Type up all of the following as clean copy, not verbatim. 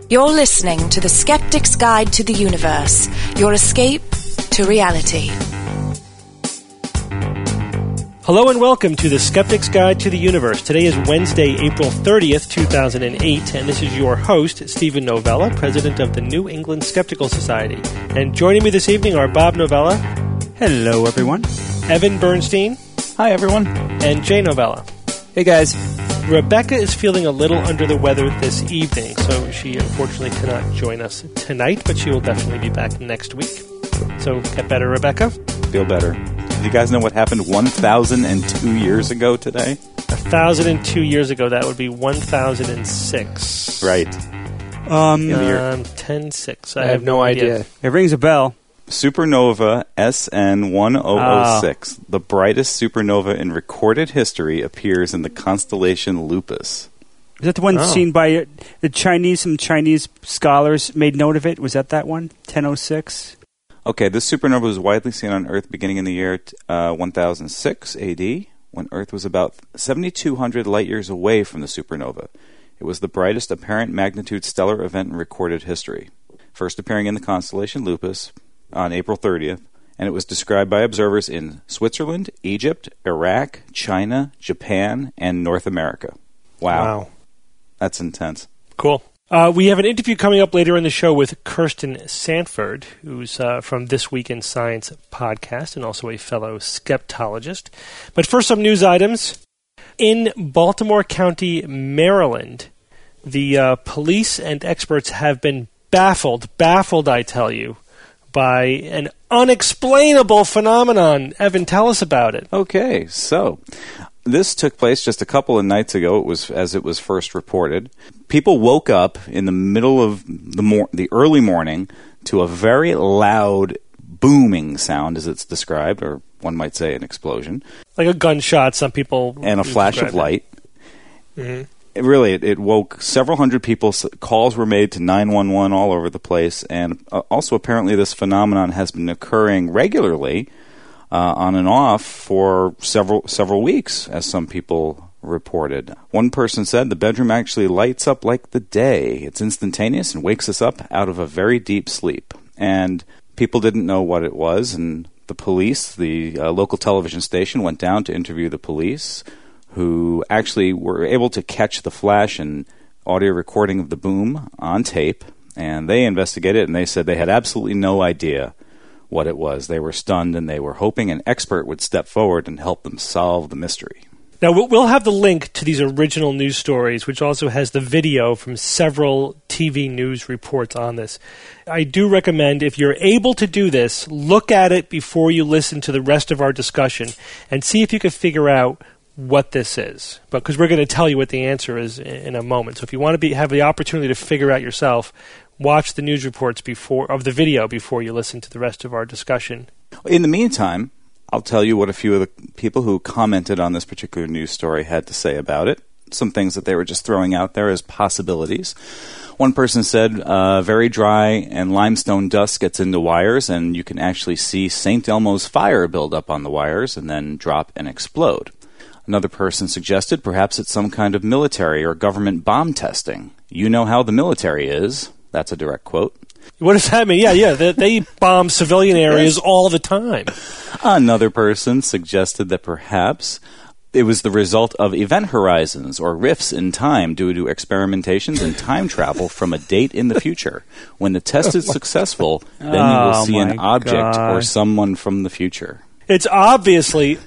You're listening to The Skeptic's Guide to the Universe, your escape to reality. Hello and welcome to The Skeptic's Guide to the Universe. Today is Wednesday, April 30th, 2008, and this is your host, Stephen Novella, president of the New England Skeptical Society. And joining me this evening are Bob Novella. Hello, everyone. Evan Bernstein. Hi, everyone. And Jay Novella. Hey, guys. Rebecca is feeling a little under the weather this evening, so she unfortunately cannot join us tonight, but she will definitely be back next week. So, get better, Rebecca. Feel better. Do you guys know what happened 1,002 years ago today? 1,002 years ago, that would be 1,006. Right. 10-6. I have no idea. It rings a bell. Supernova SN 1006, the brightest supernova in recorded history, appears in the constellation Lupus. Is that the one seen by the Chinese? Some Chinese scholars made note of it. Was that one? 1006? Okay, this supernova was widely seen on Earth beginning in the year 1006 AD, when Earth was about 7,200 light years away from the supernova. It was the brightest apparent magnitude stellar event in recorded history, first appearing in the constellation Lupus on April 30th, and it was described by observers in Switzerland, Egypt, Iraq, China, Japan, and North America. Wow. That's intense. Cool. We have an interview coming up later in the show with Kirsten Sanford, who's from This Week in Science podcast and also a fellow skeptologist. But first, some news items. In Baltimore County, Maryland, the police and experts have been baffled, I tell you, by an unexplainable phenomenon. Evan, tell us about it. Okay, so this took place just a couple of nights ago. It was first reported. People woke up in the middle of the early morning to a very loud booming sound, as it's described, or one might say an explosion. Like a gunshot, some people... And a flash of light. Mm-hmm. It woke several hundred people. Calls were made to 911 all over the place. And also, apparently, this phenomenon has been occurring regularly on and off for several weeks, as some people reported. One person said the bedroom actually lights up like the day. It's instantaneous and wakes us up out of a very deep sleep. And people didn't know what it was. And the police, the local television station, went down to interview the police, who actually were able to catch the flash and audio recording of the boom on tape, and they investigated it, and they said they had absolutely no idea what it was. They were stunned, and they were hoping an expert would step forward and help them solve the mystery. Now, we'll have the link to these original news stories, which also has the video from several TV news reports on this. I do recommend, if you're able to do this, look at it before you listen to the rest of our discussion and see if you can figure out what this is, because we're going to tell you what the answer is in a moment. So if you want to have the opportunity to figure out yourself, watch the news reports of the video before you listen to the rest of our discussion. In the meantime, I'll tell you what a few of the people who commented on this particular news story had to say about it. Some things that they were just throwing out there as possibilities. One person said, very dry and limestone dust gets into wires, and you can actually see St. Elmo's fire build up on the wires and then drop and explode. Another person suggested perhaps it's some kind of military or government bomb testing. You know how the military is. That's a direct quote. What does that mean? Yeah. They bomb civilian areas all the time. Another person suggested that perhaps it was the result of event horizons or rifts in time due to experimentations and time travel from a date in the future. When the test is successful, then you will see an object or someone from the future. It's obviously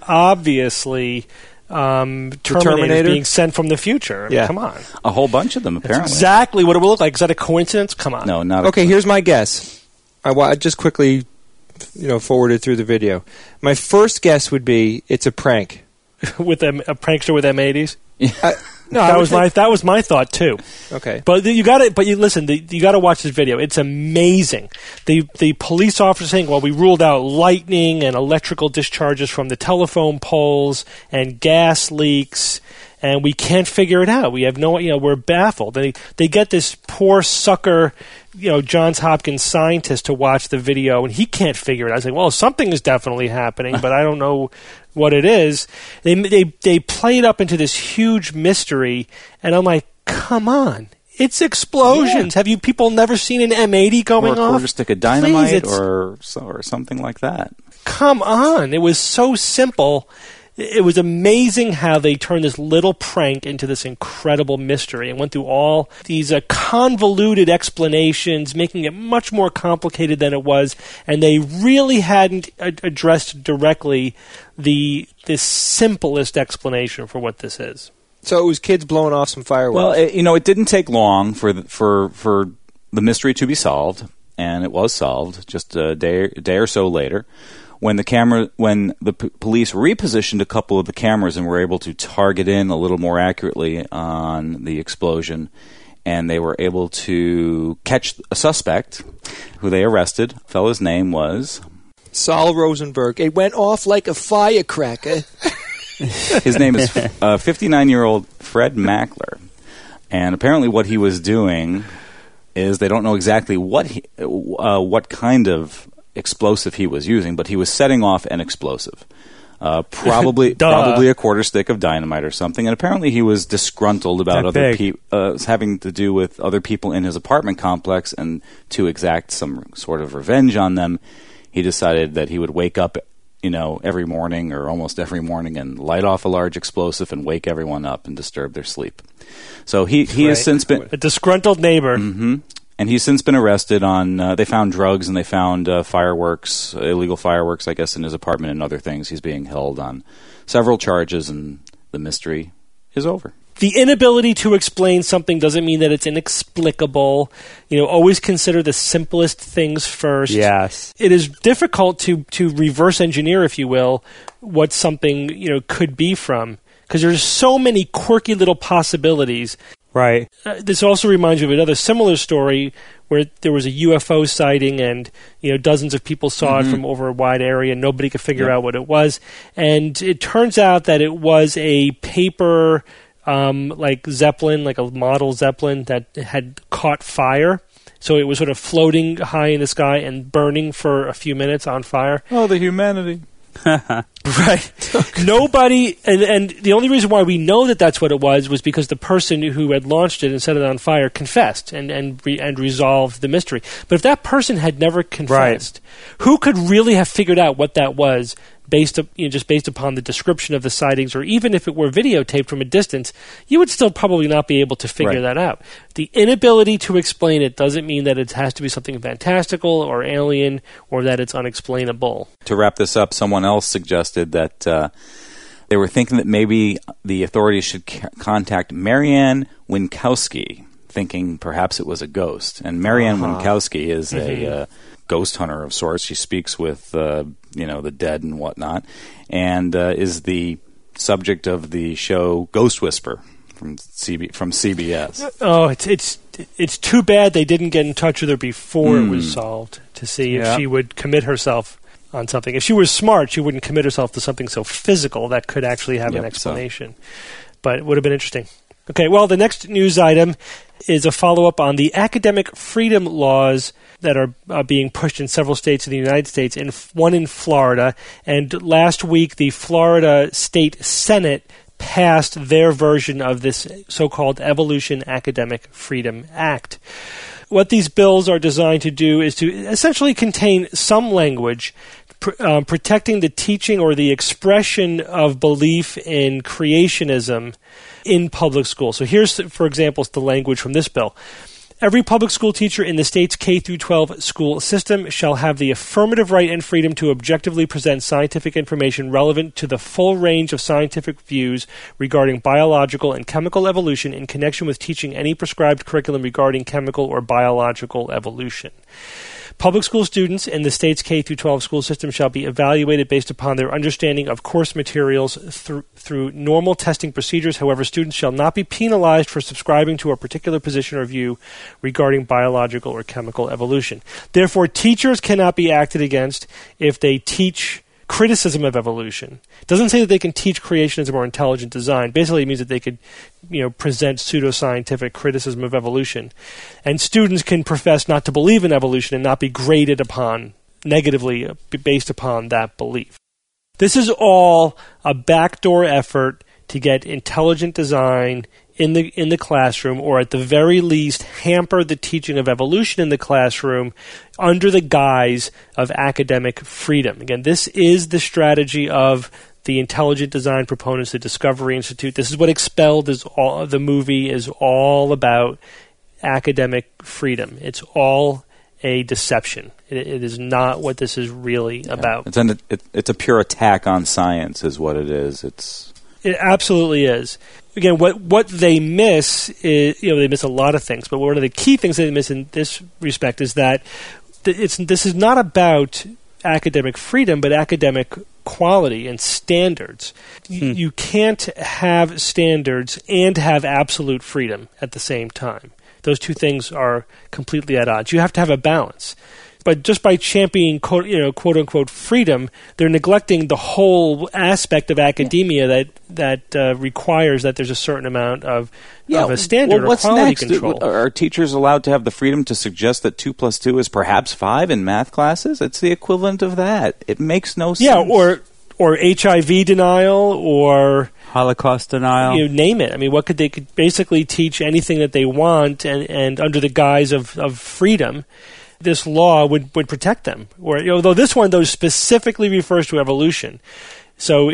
Terminator being sent from the future. I mean, come on. A whole bunch of them, apparently. That's exactly what it will look like. Is that a coincidence? Come on. No, not Okay, here's my guess. I just quickly forwarded through the video. My first guess would be it's a prank. With a prankster with M80s? No, that was my thought too. Okay, but you got to. But you listen. You got to watch this video. It's amazing. The police officer saying, "Well, we ruled out lightning and electrical discharges from the telephone poles and gas leaks, and we can't figure it out. We have no. We're baffled." And they get this poor sucker, Johns Hopkins scientist to watch the video, and he can't figure it out. I say, "Well, something is definitely happening, but I don't know what it is." They play it up into this huge mystery, and I'm like, come on. It's explosions. Yeah. Have you people never seen an M80 going or a off? quarter stick of dynamite Please, or something like that. Come on. It was so simple. It was amazing how they turned this little prank into this incredible mystery and went through all these convoluted explanations, making it much more complicated than it was. And they really hadn't addressed directly the simplest explanation for what this is. So it was kids blowing off some fireworks. Well, it didn't take long for the mystery to be solved, and it was solved just a day or so later. When the police repositioned a couple of the cameras and were able to target in a little more accurately on the explosion, and they were able to catch a suspect who they arrested. The fellow's name was Saul Rosenberg. It went off like a firecracker. His name is 59-year-old Fred Mackler, and apparently what he was doing is they don't know exactly what kind of explosive he was using, but he was setting off an explosive, probably a quarter stick of dynamite or something. And apparently he was disgruntled about other people having to do with other people in his apartment complex, and to exact some sort of revenge on them, he decided that he would wake up, every morning or almost every morning and light off a large explosive and wake everyone up and disturb their sleep. So he has since been a disgruntled neighbor. Mm-hmm. And he's since been arrested on, they found drugs and they found fireworks, illegal fireworks, I guess, in his apartment and other things. He's being held on several charges, and the mystery is over. The inability to explain something doesn't mean that it's inexplicable. Always consider the simplest things first. Yes. It is difficult to reverse engineer, if you will, what something, could be from, because there's so many quirky little possibilities. Right. This also reminds me of another similar story where there was a UFO sighting, and dozens of people saw it from over a wide area, and nobody could figure out what it was. And it turns out that it was a paper, like Zeppelin, like a model Zeppelin that had caught fire. So it was sort of floating high in the sky and burning for a few minutes on fire. Oh, the humanity. Right. Nobody, and the only reason why we know that that's what it was because the person who had launched it and set it on fire confessed and resolved the mystery. But if that person had never confessed, who could really have figured out what that was just based upon the description of the sightings, or even if it were videotaped from a distance, you would still probably not be able to figure that out. The inability to explain it doesn't mean that it has to be something fantastical or alien or that it's unexplainable. To wrap this up, someone else suggested that they were thinking that maybe the authorities should contact Marianne Winkowski, thinking perhaps it was a ghost. And Marianne Winkowski is a ghost hunter of sorts. She speaks with the dead and whatnot, and is the subject of the show Ghost Whisper from CBS. Oh, it's too bad they didn't get in touch with her before it was solved to see if she would commit herself on something. If she was smart, she wouldn't commit herself to something so physical that could actually have an explanation. But it would have been interesting. Okay, well, the next news item is a follow-up on the academic freedom laws that are being pushed in several states in the United States, and one in Florida. And last week, the Florida State Senate passed their version of this so-called Evolution Academic Freedom Act. What these bills are designed to do is to essentially contain some language protecting the teaching or the expression of belief in creationism in public schools. So here's, for example, the language from this bill. Every public school teacher in the state's K-12 school system shall have the affirmative right and freedom to objectively present scientific information relevant to the full range of scientific views regarding biological and chemical evolution in connection with teaching any prescribed curriculum regarding chemical or biological evolution. Public school students in the state's K-12 school system shall be evaluated based upon their understanding of course materials through normal testing procedures. However, students shall not be penalized for subscribing to a particular position or view regarding biological or chemical evolution. Therefore, teachers cannot be acted against if they teach criticism of evolution. It doesn't say that they can teach creationism or intelligent design. Basically, it means that they could, present pseudoscientific criticism of evolution. And students can profess not to believe in evolution and not be graded upon negatively based upon that belief. This is all a backdoor effort to get intelligent design in the classroom, or at the very least hamper the teaching of evolution in the classroom under the guise of academic freedom. Again, this is the strategy of the intelligent design proponents, the Discovery Institute. This is what Expelled the movie is all about: academic freedom. It's all a deception. It is not what this is really about. It's a pure attack on science, is what it is. It absolutely is. Again, what they miss is, they miss a lot of things, but one of the key things they miss in this respect is that this is not about academic freedom, but academic quality and standards. You can't have standards and have absolute freedom at the same time. Those two things are completely at odds. You have to have a balance. But just by championing, quote unquote, freedom, they're neglecting the whole aspect of academia that requires that there's a certain amount of a standard or quality control. Are teachers allowed to have the freedom to suggest that 2 + 2 is perhaps 5 in math classes? It's the equivalent of that. It makes no sense. Yeah, or HIV denial, or Holocaust denial. You name it. I mean, they could basically teach anything that they want, and under the guise of freedom, this law would protect them. Although this one, though, specifically refers to evolution. So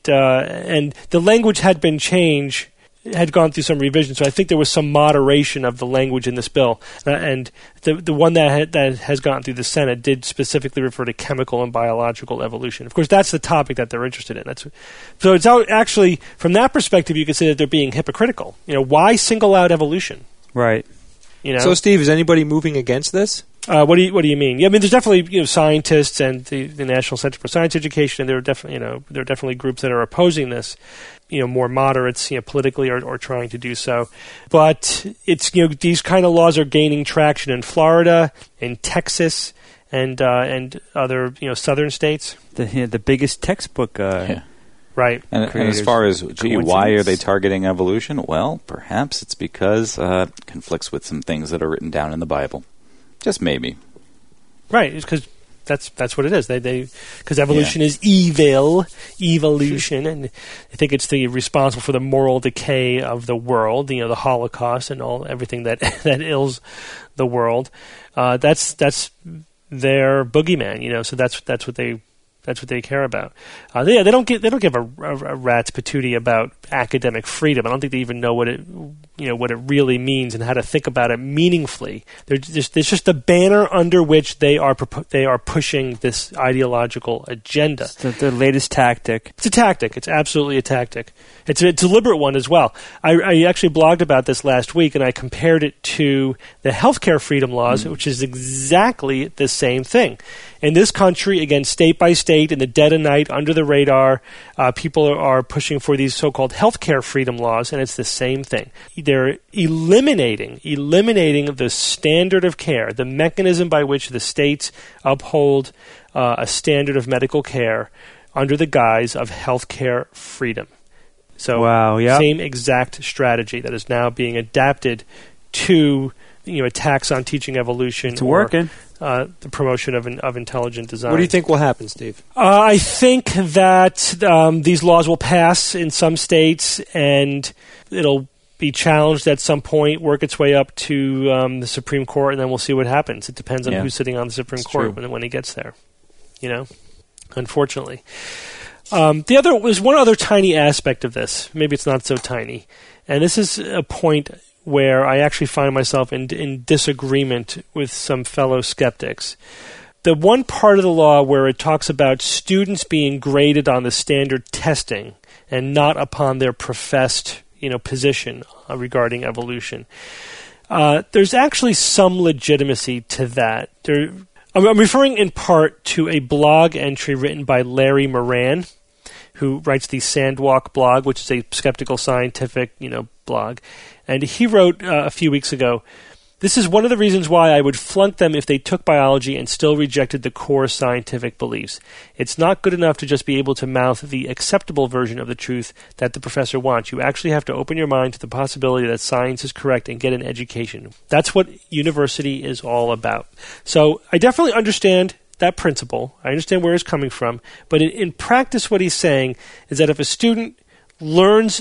and the language had been changed, had gone through some revision. So I think there was some moderation of the language in this bill. And the one that has gone through the Senate did specifically refer to chemical and biological evolution. Of course, that's the topic that they're interested in. So it's actually, from that perspective, you could say that they're being hypocritical. Why single out evolution? Right. So, Steve, is anybody moving against this? What do you mean? Yeah, I mean, there's definitely scientists and the National Center for Science Education, and there are definitely groups that are opposing this. More moderates, politically are trying to do so. But it's these kind of laws are gaining traction in Florida, in Texas, and other southern states. The biggest textbook. Right. And as far as, why are they targeting evolution? Well, perhaps it's because it conflicts with some things that are written down in the Bible. Just maybe. Right, because that's what it is. Because evolution is evolution, and I think it's responsible for the moral decay of the world. The Holocaust and everything that ills the world. That's their boogeyman. So that's what they care about. They don't give a rat's patootie about academic freedom. I don't think they even know what it really means and how to think about it meaningfully. It's just a banner under which they are pushing this ideological agenda. It's the latest tactic. It's a tactic. It's absolutely a tactic. It's a deliberate one as well. I actually blogged about this last week, and I compared it to the healthcare freedom laws, which is exactly the same thing. In this country, again, state by state, in the dead of night, under the radar, people are pushing for these so-called healthcare freedom laws, and it's the same thing. They're eliminating the standard of care, the mechanism by which the states uphold a standard of medical care under the guise of healthcare freedom. So, same exact strategy that is now being adapted to attacks on teaching evolution. It's working. The promotion of intelligent design. What do you think will happen, Steve? I think that these laws will pass in some states, and it'll be challenged at some point, work its way up to the Supreme Court, and then we'll see what happens. It depends on who's sitting on the Supreme Court when he gets there. Unfortunately. There's one other tiny aspect of this. Maybe it's not so tiny. And this is a point where I actually find myself in disagreement with some fellow skeptics. The one part of the law where it talks about students being graded on the standard testing and not upon their professed position regarding evolution, there's actually some legitimacy to that. I'm referring in part to a blog entry written by Larry Moran, who writes the Sandwalk blog, which is a skeptical scientific blog. And he wrote a few weeks ago, "This is one of the reasons why I would flunk them if they took biology and still rejected the core scientific beliefs. It's not good enough to just be able to mouth the acceptable version of the truth that the professor wants. You actually have to open your mind to the possibility that science is correct and get an education. That's what university is all about." So I definitely understand that principle. I understand where he's coming from. But in practice, what he's saying is that if a student learns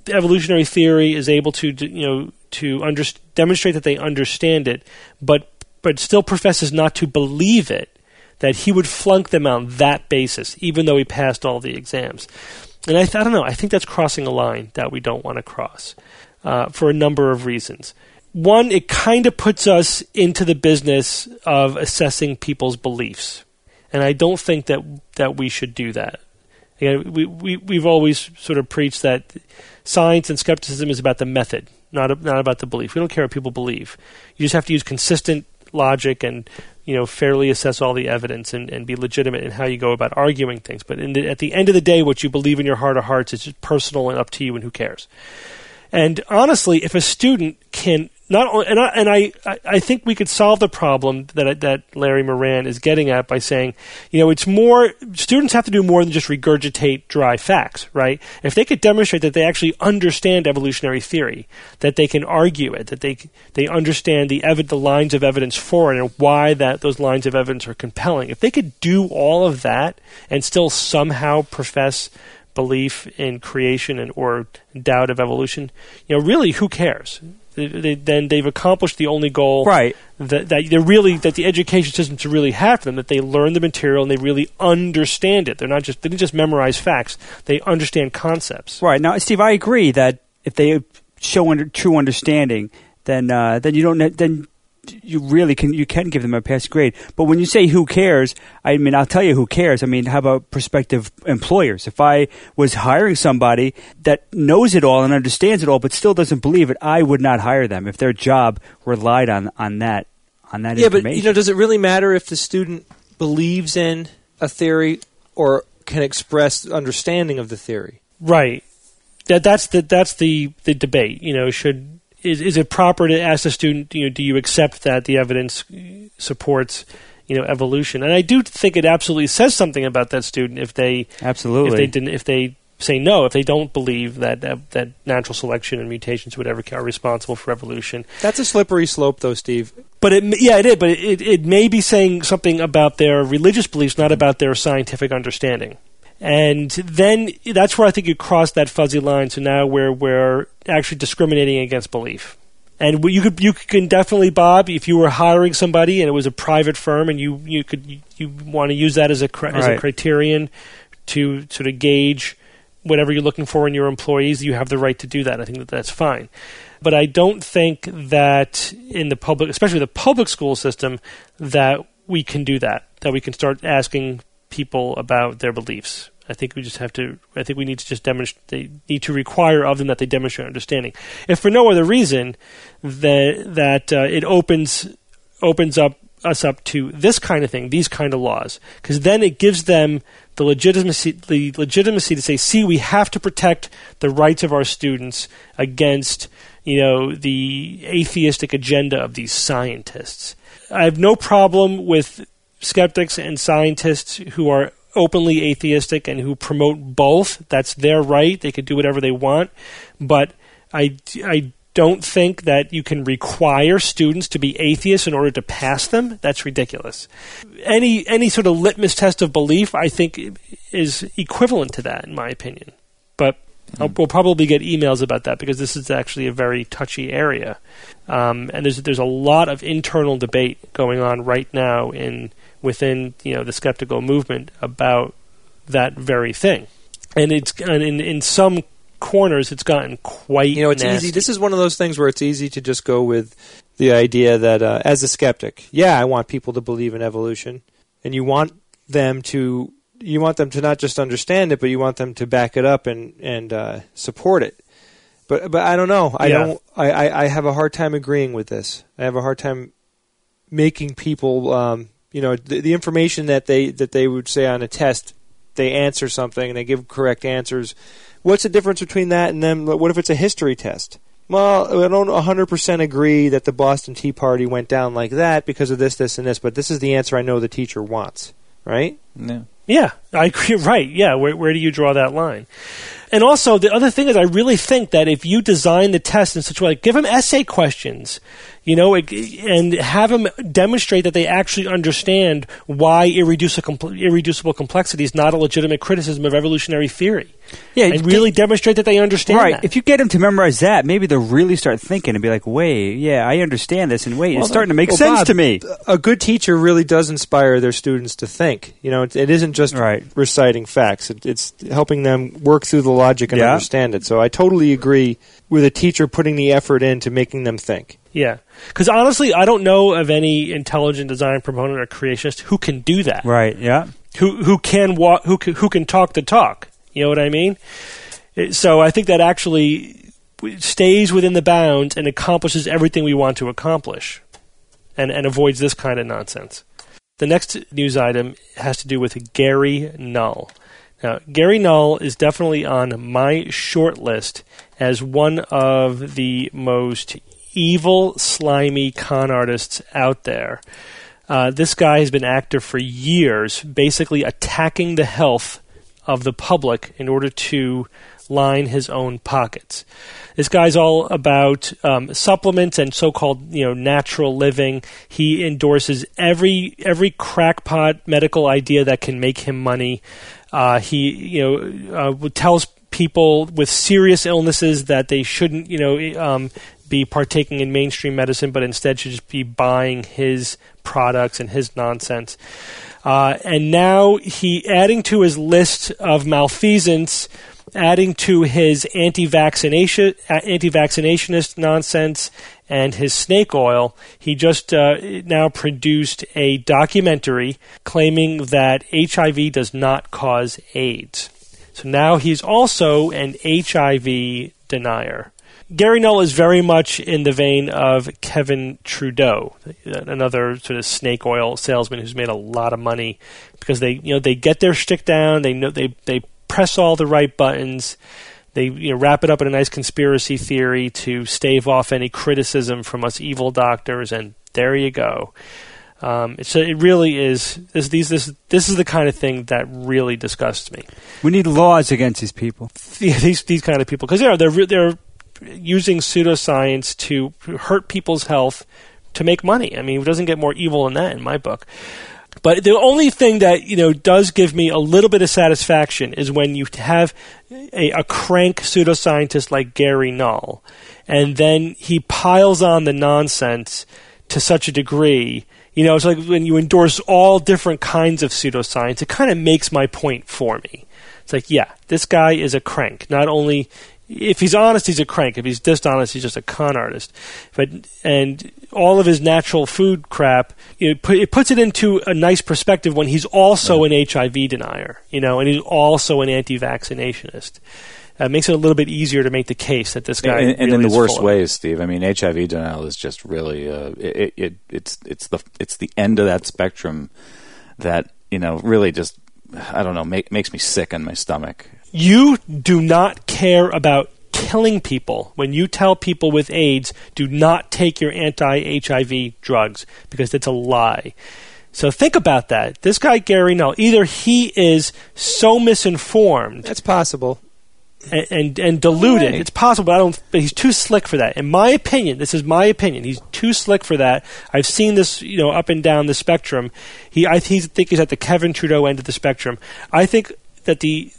evolutionary theory is able to demonstrate that they understand it, but still professes not to believe it, that he would flunk them on that basis, even though he passed all the exams. And I don't know. I think that's crossing a line that we don't want to cross for a number of reasons. One, it kind of puts us into the business of assessing people's beliefs, and I don't think that we should do that. Again, we've always sort of preached that science and skepticism is about the method, not about the belief. We don't care what people believe. You just have to use consistent logic and fairly assess all the evidence and be legitimate in how you go about arguing things. But at the end of the day, what you believe in your heart of hearts is just personal and up to you, and who cares? And honestly, if a student can I think we could solve the problem that Larry Moran is getting at by saying, it's more, students have to do more than just regurgitate dry facts, right? If they could demonstrate that they actually understand evolutionary theory, that they can argue it, that they understand the lines of evidence for it and why those lines of evidence are compelling. If they could do all of that and still somehow profess belief in creation or doubt of evolution, really, who cares? Then they've accomplished the only goal, right? That the education systems really have for them, that they learn the material and they really understand it. They didn't just memorize facts; they understand concepts. Right. Now, Steve, I agree that if they show true understanding, then you can give them a pass grade. But when you say who cares, I mean, I'll tell you who cares. I mean, how about prospective employers? If I was hiring somebody that knows it all and understands it all but still doesn't believe it, I would not hire them if their job relied on that information. Yeah, but does it really matter if the student believes in a theory or can express understanding of the theory? Right. That's the debate. Is it proper to ask the student, do you accept that the evidence supports, evolution? And I do think it absolutely says something about that student if they say no, if they don't believe that natural selection and mutations, whatever, are responsible for evolution. That's a slippery slope, though, Steve. But it is. But it may be saying something about their religious beliefs, not about their scientific understanding. And then that's where I think you cross that fuzzy line. So now we're actually discriminating against belief. And you can definitely, Bob, if you were hiring somebody and it was a private firm and you want to use that as a criterion to sort of gauge whatever you're looking for in your employees, you have the right to do that. I think that's fine. But I don't think that in the public, especially the public school system, that we can do that we can start asking people about their beliefs. I think we need to just demonstrate. They need to require of them that they demonstrate understanding. If for no other reason, that it opens us up to this kind of thing, these kind of laws, because then it gives them the legitimacy to say, see, we have to protect the rights of our students against the atheistic agenda of these scientists. I have no problem with skeptics and scientists who are openly atheistic and who promote both. That's their right. They can do whatever they want. But I don't think that you can require students to be atheists in order to pass them. That's ridiculous. Any sort of litmus test of belief, I think, is equivalent to that, in my opinion. But we'll probably get emails about that because this is actually a very touchy area. And there's a lot of internal debate going on right now within the skeptical movement about that very thing, and in some corners it's gotten quite it's nasty. easy. This is one of those things where it's easy to just go with the idea that as a skeptic, I want people to believe in evolution, and you want them to not just understand it, but you want them to back it up and support it. But I don't know. I have a hard time agreeing with this. I have a hard time making people. The information that they would say on a test, they answer something and they give correct answers. What's the difference between that and then what if it's a history test? Well, I don't 100% agree that the Boston Tea Party went down like that because of this, this, and this, but this is the answer I know the teacher wants, right? No. Yeah, I agree. Right, yeah. Where do you draw that line? And also, the other thing is, I really think that if you design the test in such a way, like, give them essay questions, and have them demonstrate that they actually understand why irreducible complexity is not a legitimate criticism of evolutionary theory. Yeah, and really demonstrate that they understand right. that. If you get them to memorize that, maybe they'll really start thinking and be like, wait, yeah, I understand this, and wait, it's starting to make sense Bob, to me. A good teacher really does inspire their students to think. It isn't just reciting facts. It's helping them work through the logic and understand it. So I totally agree with a teacher putting the effort into making them think. Yeah. Because honestly, I don't know of any intelligent design proponent or creationist who can do that. Right, yeah. Who can talk the talk. You know what I mean? So I think that actually stays within the bounds and accomplishes everything we want to accomplish and avoids this kind of nonsense. The next news item has to do with Gary Null. Now, Gary Null is definitely on my short list as one of the most evil, slimy con artists out there. This guy has been active for years, basically attacking the health of the public in order to line his own pockets. This guy's all about supplements and so-called natural living. He endorses every crackpot medical idea that can make him money. He tells people with serious illnesses that they shouldn't be partaking in mainstream medicine, but instead should just be buying his products and his nonsense. And now he, adding to his list of malfeasance, adding to his anti-vaccinationist nonsense and his snake oil, he just now produced a documentary claiming that HIV does not cause AIDS. So now he's also an HIV denier. Gary Null is very much in the vein of Kevin Trudeau, another sort of snake oil salesman who's made a lot of money because they get their shtick down, they press all the right buttons, they wrap it up in a nice conspiracy theory to stave off any criticism from us evil doctors, and there you go. So it really is. This is the kind of thing that really disgusts me. We need laws against these people. Yeah, these kind of people, because they're using pseudoscience to hurt people's health to make money. I mean, it doesn't get more evil than that in my book. But the only thing that does give me a little bit of satisfaction is when you have a crank pseudoscientist like Gary Null, and then he piles on the nonsense to such a degree. It's like when you endorse all different kinds of pseudoscience, it kind of makes my point for me. It's like, yeah, this guy is a crank. Not only if he's honest, he's a crank. If he's dishonest, he's just a con artist. And all of his natural food crap, it puts it into a nice perspective when he's also an HIV denier, and he's also an anti-vaccinationist. It makes it a little bit easier to make the case that this guy and really in the is worst full ways, Steve. I mean, HIV denial is just really it's the end of that spectrum that really just makes me sick in my stomach. You do not care about killing people when you tell people with AIDS, do not take your anti-HIV drugs, because it's a lie. So think about that. This guy, Gary Null, either he is so misinformed. That's possible. And deluded. Right. It's possible, but he's too slick for that. In my opinion, this is my opinion, he's too slick for that. I've seen this, up and down the spectrum. I think he's at the Kevin Trudeau end of the spectrum. I think that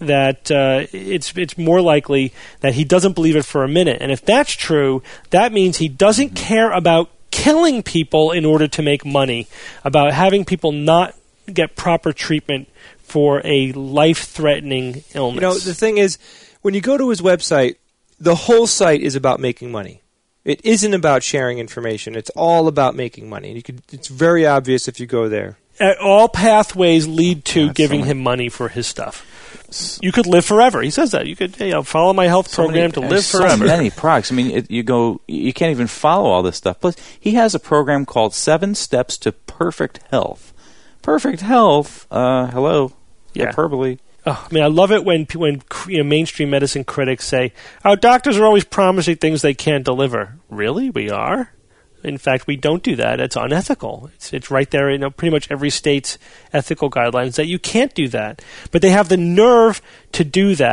it's more likely that he doesn't believe it for a minute. And if that's true, that means he doesn't care about killing people in order to make money, about having people not get proper treatment for a life-threatening illness. The thing is, when you go to his website, the whole site is about making money. It isn't about sharing information. It's all about making money. It's very obvious if you go there. All pathways lead to giving him money for his stuff. You could live forever. He says that. You could follow my health program to live forever. So many products. I mean, you can't even follow all this stuff. Plus, he has a program called 7 Steps to Perfect Health. Perfect health? Hello. Yeah. Hyperbole. Oh, I mean, I love it when mainstream medicine critics say, "Oh, doctors are always promising things they can't deliver." Really, we are. In fact, we don't do that. It's unethical. It's right there in pretty much every state's ethical guidelines that you can't do that. But they have the nerve to do that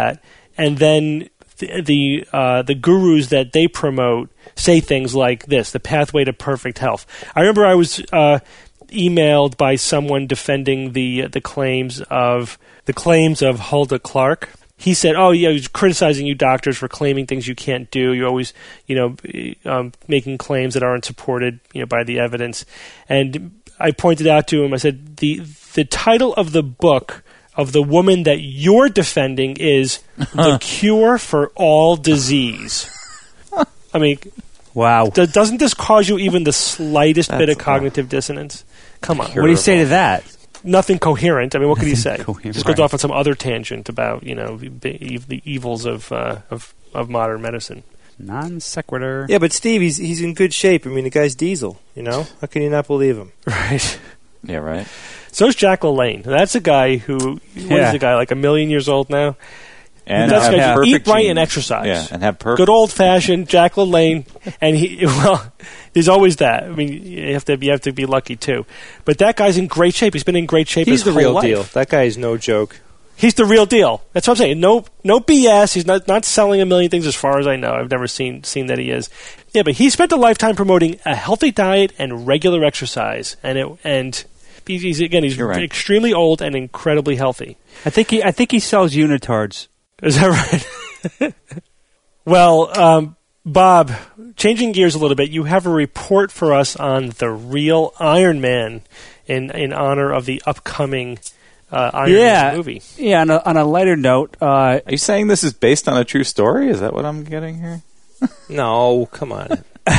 and then the gurus that they promote say things like this: the pathway to perfect health. I remember I was emailed by someone defending the claims of Hulda Clark. He said, "Oh, yeah, he's criticizing you doctors for claiming things you can't do. You're always, making claims that aren't supported, by the evidence." And I pointed out to him, I said, the title of the book of the woman that you're defending is The Cure for All Disease. I mean, wow. Doesn't this cause you even the slightest bit of cognitive dissonance? Come on. What do you say to that? Nothing coherent. I mean, what could he say? Coherent. Just goes off on some other tangent about, the evils of modern medicine. Non sequitur. Yeah, but Steve, he's in good shape. I mean, the guy's diesel, How can you not believe him? Right. Yeah, right. So's Jack LaLanne. That's a guy who, what is the guy, like 1,000,000 years old now? And that's have eat right genes. and exercise. Yeah, and have perfect. Good old-fashioned Jack LaLanne. And there's always that. I mean, you have to be lucky, too. But that guy's in great shape. He's been in great shape his whole life. He's the real deal. That guy is no joke. He's the real deal. That's what I'm saying. No BS. He's not selling 1,000,000 things as far as I know. I've never seen that he is. Yeah, but he spent a lifetime promoting a healthy diet and regular exercise. And he's right. Extremely old and incredibly healthy. I think he sells unitards. Is that right? Well, Bob, changing gears a little bit, you have a report for us on the real Iron Man in honor of the upcoming Iron Man movie. Yeah, on a lighter note. Are you saying this is based on a true story? Is that what I'm getting here? No, come on.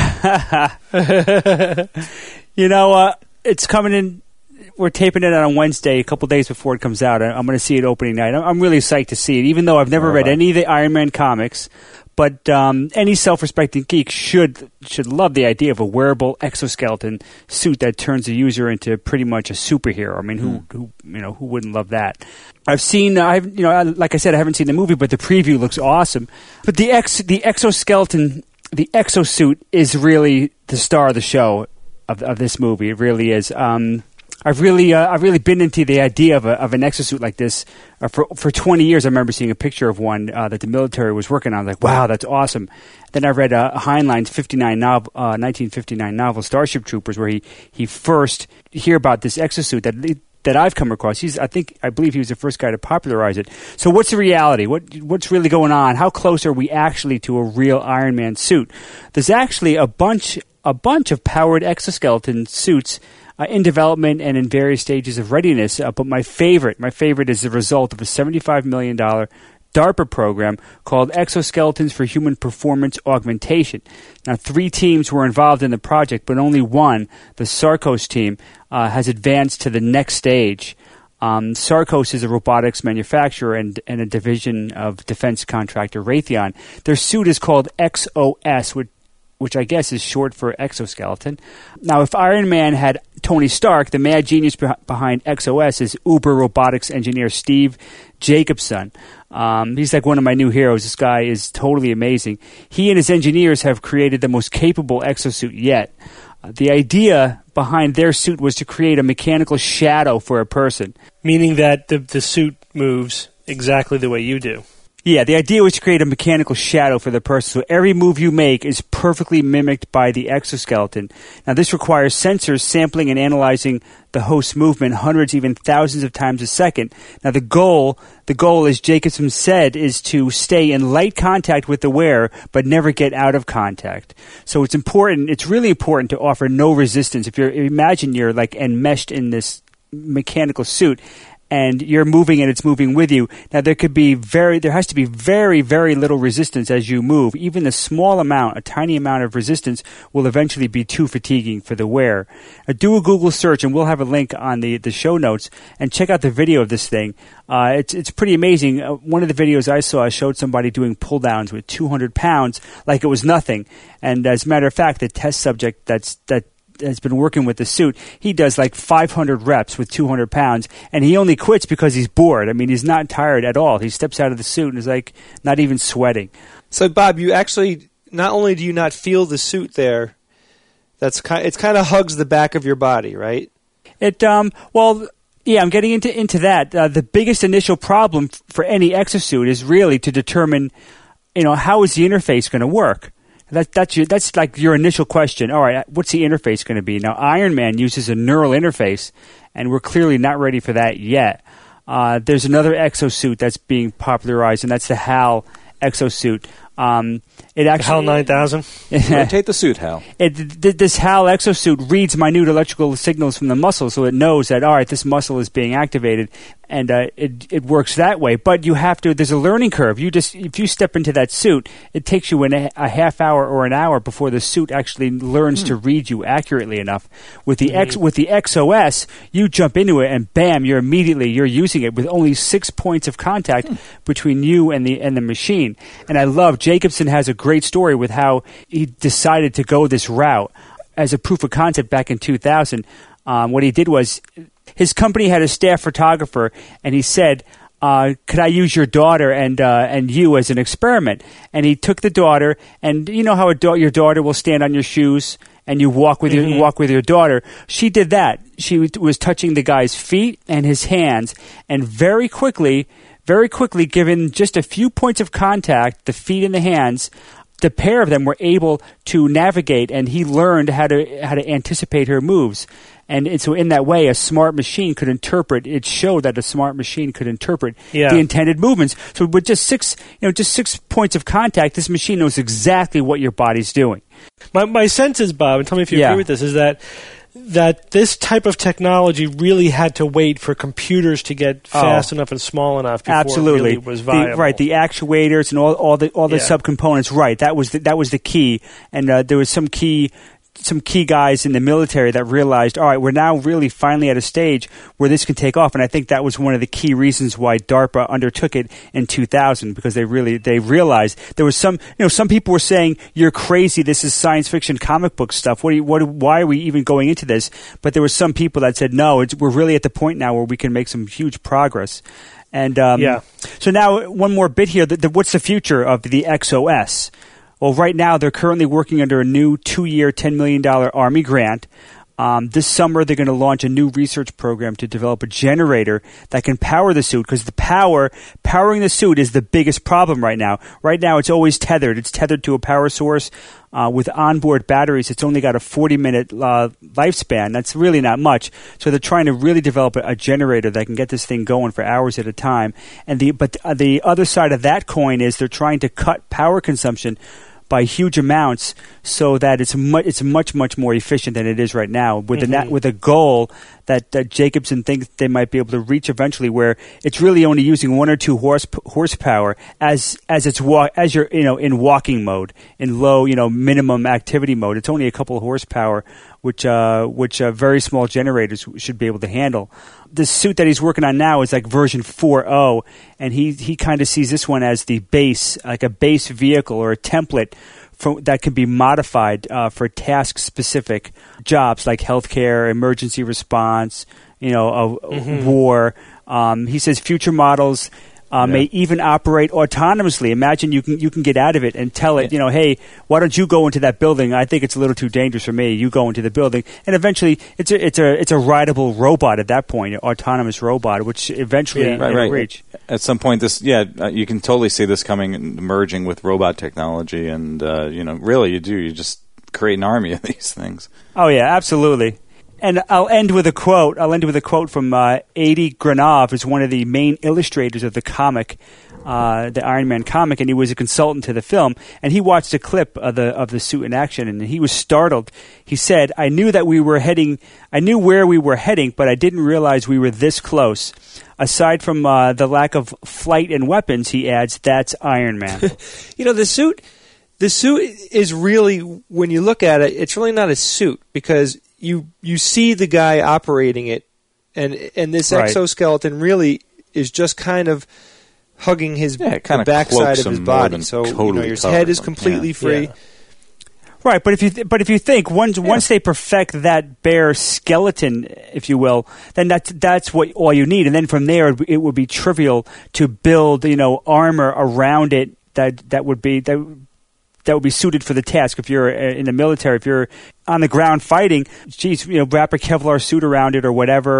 It's coming in. We're taping it on Wednesday, a couple days before it comes out. I'm going to see it opening night. I'm really psyched to see it, even though I've never read any of the Iron Man comics. But any self-respecting geek should love the idea of a wearable exoskeleton suit that turns the user into pretty much a superhero. I mean, who wouldn't love that? I've seen, like I said, I haven't seen the movie, but the preview looks awesome. But the exoskeleton, the exosuit, is really the star of the show of this movie. It really is. I've really been into the idea of an exosuit like this for 20 years. I remember seeing a picture of one that the military was working on. Like, wow, that's awesome. Then I read Heinlein's 1959 novel Starship Troopers, where he first hear about this exosuit that I've come across. I believe he was the first guy to popularize it. So what's the reality? What's really going on? How close are we actually to a real Iron Man suit? There's actually a bunch of powered exoskeleton suits in development and in various stages of readiness. But my favorite is the result of a $75 million DARPA program called Exoskeletons for Human Performance Augmentation. Now, 3 teams were involved in the project, but only one, the Sarcos team, has advanced to the next stage. Sarcos is a robotics manufacturer and a division of defense contractor Raytheon. Their suit is called XOS, which I guess is short for exoskeleton. Now, if Iron Man had Tony Stark, the mad genius behind XOS is Uber robotics engineer Steve Jacobson. He's like one of my new heroes. This guy is totally amazing. He and his engineers have created the most capable exosuit yet. The idea behind their suit was to create a mechanical shadow for a person. Meaning that the suit moves exactly the way you do. Yeah, the idea was to create a mechanical shadow for the person, so every move you make is perfectly mimicked by the exoskeleton. Now, this requires sensors sampling and analyzing the host's movement hundreds, even thousands of times a second. Now, the goal, as Jacobson said, is to stay in light contact with the wearer, but never get out of contact. So it's really important to offer no resistance. Imagine you're like enmeshed in this mechanical suit, and you're moving and it's moving with you. Now, there has to be very, very little resistance as you move. Even a tiny amount of resistance will eventually be too fatiguing for the wearer. Do a Google search, and we'll have a link on the show notes, and check out the video of this thing. It's pretty amazing. One of the videos I saw showed somebody doing pull-downs with 200 pounds like it was nothing. And as a matter of fact, the test subject that has been working with the suit, he does like 500 reps with 200 pounds, and he only quits because he's bored. I mean, he's not tired at all. He steps out of the suit and is like not even sweating. So, Bob, you actually, not only do you not feel the suit there, it's kind of hugs the back of your body, right? Well, Yeah, I'm getting into that. The biggest initial problem for any exosuit is really to determine, how is the interface going to work? That's like your initial question. All right, what's the interface going to be? Now, Iron Man uses a neural interface, and we're clearly not ready for that yet. There's another exosuit that's being popularized, and that's the HAL exosuit. HAL 9000. Rotate the suit, Hal. This HAL exosuit reads minute electrical signals from the muscle, so it knows that, all right, this muscle is being activated, and it works that way. But you have to. There's a learning curve. If you step into that suit, it takes you a half hour or an hour before the suit actually learns to read you accurately enough. With the XOS, you jump into it, and bam, you're using it with only 6 points of contact between you and the machine. And I love Jacobson has a great story with how he decided to go this route as a proof of concept back in 2000. What he did was his company had a staff photographer, and he said, could I use your daughter and you as an experiment? And he took the daughter, and you know how your daughter will stand on your shoes and you walk with your daughter. She did that. She was touching the guy's feet and his hands, and very quickly, given just a few points of contact, the feet and the hands, the pair of them were able to navigate, and he learned how to anticipate her moves. And so in that way, a smart machine could interpret. It showed that a smart machine could interpret the intended movements. So with just 6 points of contact, this machine knows exactly what your body's doing. My sense is, Bob, and tell me if you agree with this, is that this type of technology really had to wait for computers to get fast enough and small enough before it really was viable. The actuators and all the subcomponents. Right, that was the key, and there was some key guys in the military that realized, all right, we're now really finally at a stage where this can take off. And I think that was one of the key reasons why DARPA undertook it in 2000, because they realized there was some people were saying, you're crazy, this is science fiction comic book stuff. Why are we even going into this? But there were some people that said, no, we're really at the point now where we can make some huge progress. And so now one more bit here. What's the future of the XOS? Well, right now, they're currently working under a new 2-year, $10 million Army grant. This summer, they're going to launch a new research program to develop a generator that can power the suit, because powering the suit is the biggest problem right now. Right now, it's always tethered. It's tethered to a power source. With onboard batteries, it's only got a 40-minute lifespan. That's really not much. So they're trying to really develop a generator that can get this thing going for hours at a time. But the other side of that coin is they're trying to cut power consumption by huge amounts, so that it's much more efficient than it is right now. With a goal that Jacobson thinks they might be able to reach eventually, where it's really only using 1 or 2 horsepower as you're in walking mode, in low minimum activity mode. It's only a couple of horsepower, which very small generators should be able to handle. The suit that he's working on now is like version 4.0, and he kind of sees this one as the base, like a base vehicle or a template that can be modified for task-specific jobs like healthcare, emergency response, war. He says future models may even operate autonomously. Imagine you can get out of it and tell it, hey, why don't you go into that building? I think it's a little too dangerous for me. You go into the building, and eventually it's a rideable robot at that point, an autonomous robot, which eventually it'll reach. At some point, you can totally see this merging with robot technology, and really you do. You just create an army of these things. Oh yeah, absolutely. And I'll end with a quote. From Adi Granov, who's one of the main illustrators of the comic, the Iron Man comic, and he was a consultant to the film. And he watched a clip of the suit in action, and he was startled. He said, "I knew where we were heading, but I didn't realize we were this close. Aside from the lack of flight and weapons," he adds, "that's Iron Man." The suit is really, when you look at it, it's really not a suit, because you see the guy operating it, and this exoskeleton really is just kind of hugging the backside of his body. So your head is completely free. Yeah. Right, but if you think once they perfect that bare skeleton, if you will, then that's what all you need, and then from there it would be trivial to build armor around it that would be suited for the task. If you're in the military, if you're on the ground fighting, wrap a Kevlar suit around it or whatever,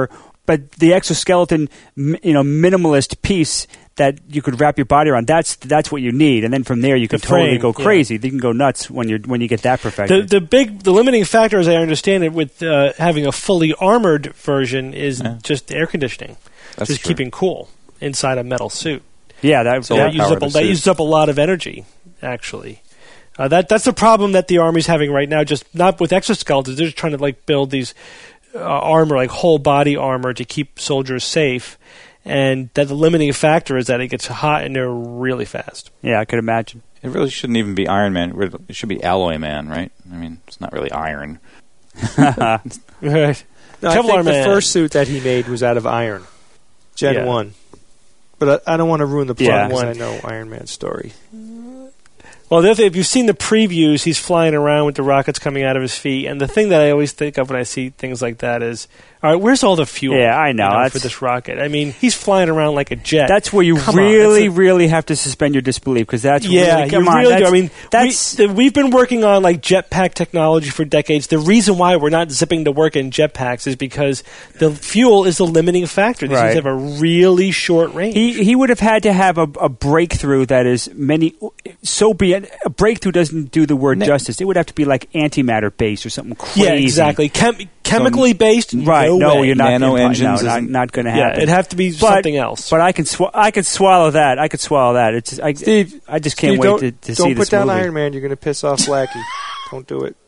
but the exoskeleton, minimalist piece that you could wrap your body around, that's what you need. And then from there, you can totally go crazy. You can go nuts when you get that perfected. The limiting factor, as I understand it, with having a fully armored version is just the air conditioning. That's just true. Keeping cool inside a metal suit. Yeah, that uses up a lot of energy, actually. That's the problem that the Army's having right now, just not with exoskeletons. They're just trying to build these armor, whole body armor to keep soldiers safe. And that the limiting factor is that it gets hot in there really fast. Yeah, I could imagine. It really shouldn't even be Iron Man. It should be Alloy Man, right? I mean, it's not really iron. Right. No, I think the first suit that he made was out of iron. Gen 1. But I don't want to ruin the plot because I know Iron Man's story. Well, the other thing, if you've seen the previews, he's flying around with the rockets coming out of his feet. And the thing that I always think of when I see things like that is, all right, where's all the fuel? Yeah, I know. For this rocket. I mean, he's flying around like a jet. That's where you really have to suspend your disbelief, because that's really, come on. Really do. I mean, we've been working on jetpack technology for decades. The reason why we're not zipping to work in jetpacks is because the fuel is the limiting factor. These things have a really short range. He would have had to have a breakthrough that is so be it. A breakthrough doesn't do the word justice. It would have to be like antimatter based or something crazy. Yeah, exactly. Chemically based, right? No, you're not. Nano engines, not going to happen. It'd have to be something else. But I could swallow that. I could swallow that. It's Steve, I just can't wait to see this movie. Don't put down Iron Man. You're going to piss off Blackie. Don't do it.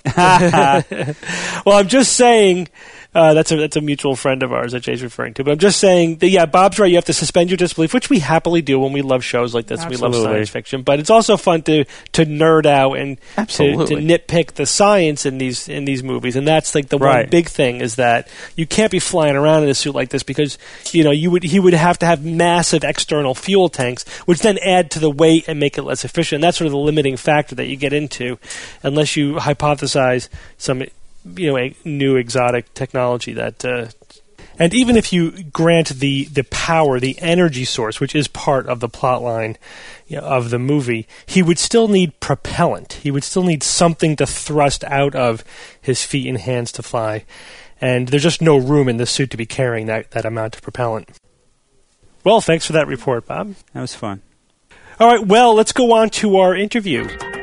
Well, I'm just saying. That's a mutual friend of ours that Jay's referring to. But I'm just saying that, Bob's right. You have to suspend your disbelief, which we happily do when we love shows like this. Absolutely. We love science fiction. But it's also fun to nerd out and to nitpick the science in these movies. And that's the one big thing is that you can't be flying around in a suit like this because he would have to have massive external fuel tanks, which then add to the weight and make it less efficient. And that's sort of the limiting factor that you get into, unless you hypothesize some a new exotic technology that and even if you grant the power, the energy source, which is part of the plot line of the movie, he would still need propellant. He would still need something to thrust out of his feet and hands to fly. And there's just no room in the suit to be carrying that amount of propellant. Well, thanks for that report, Bob. That was fun. All right, well, let's go on to our interview.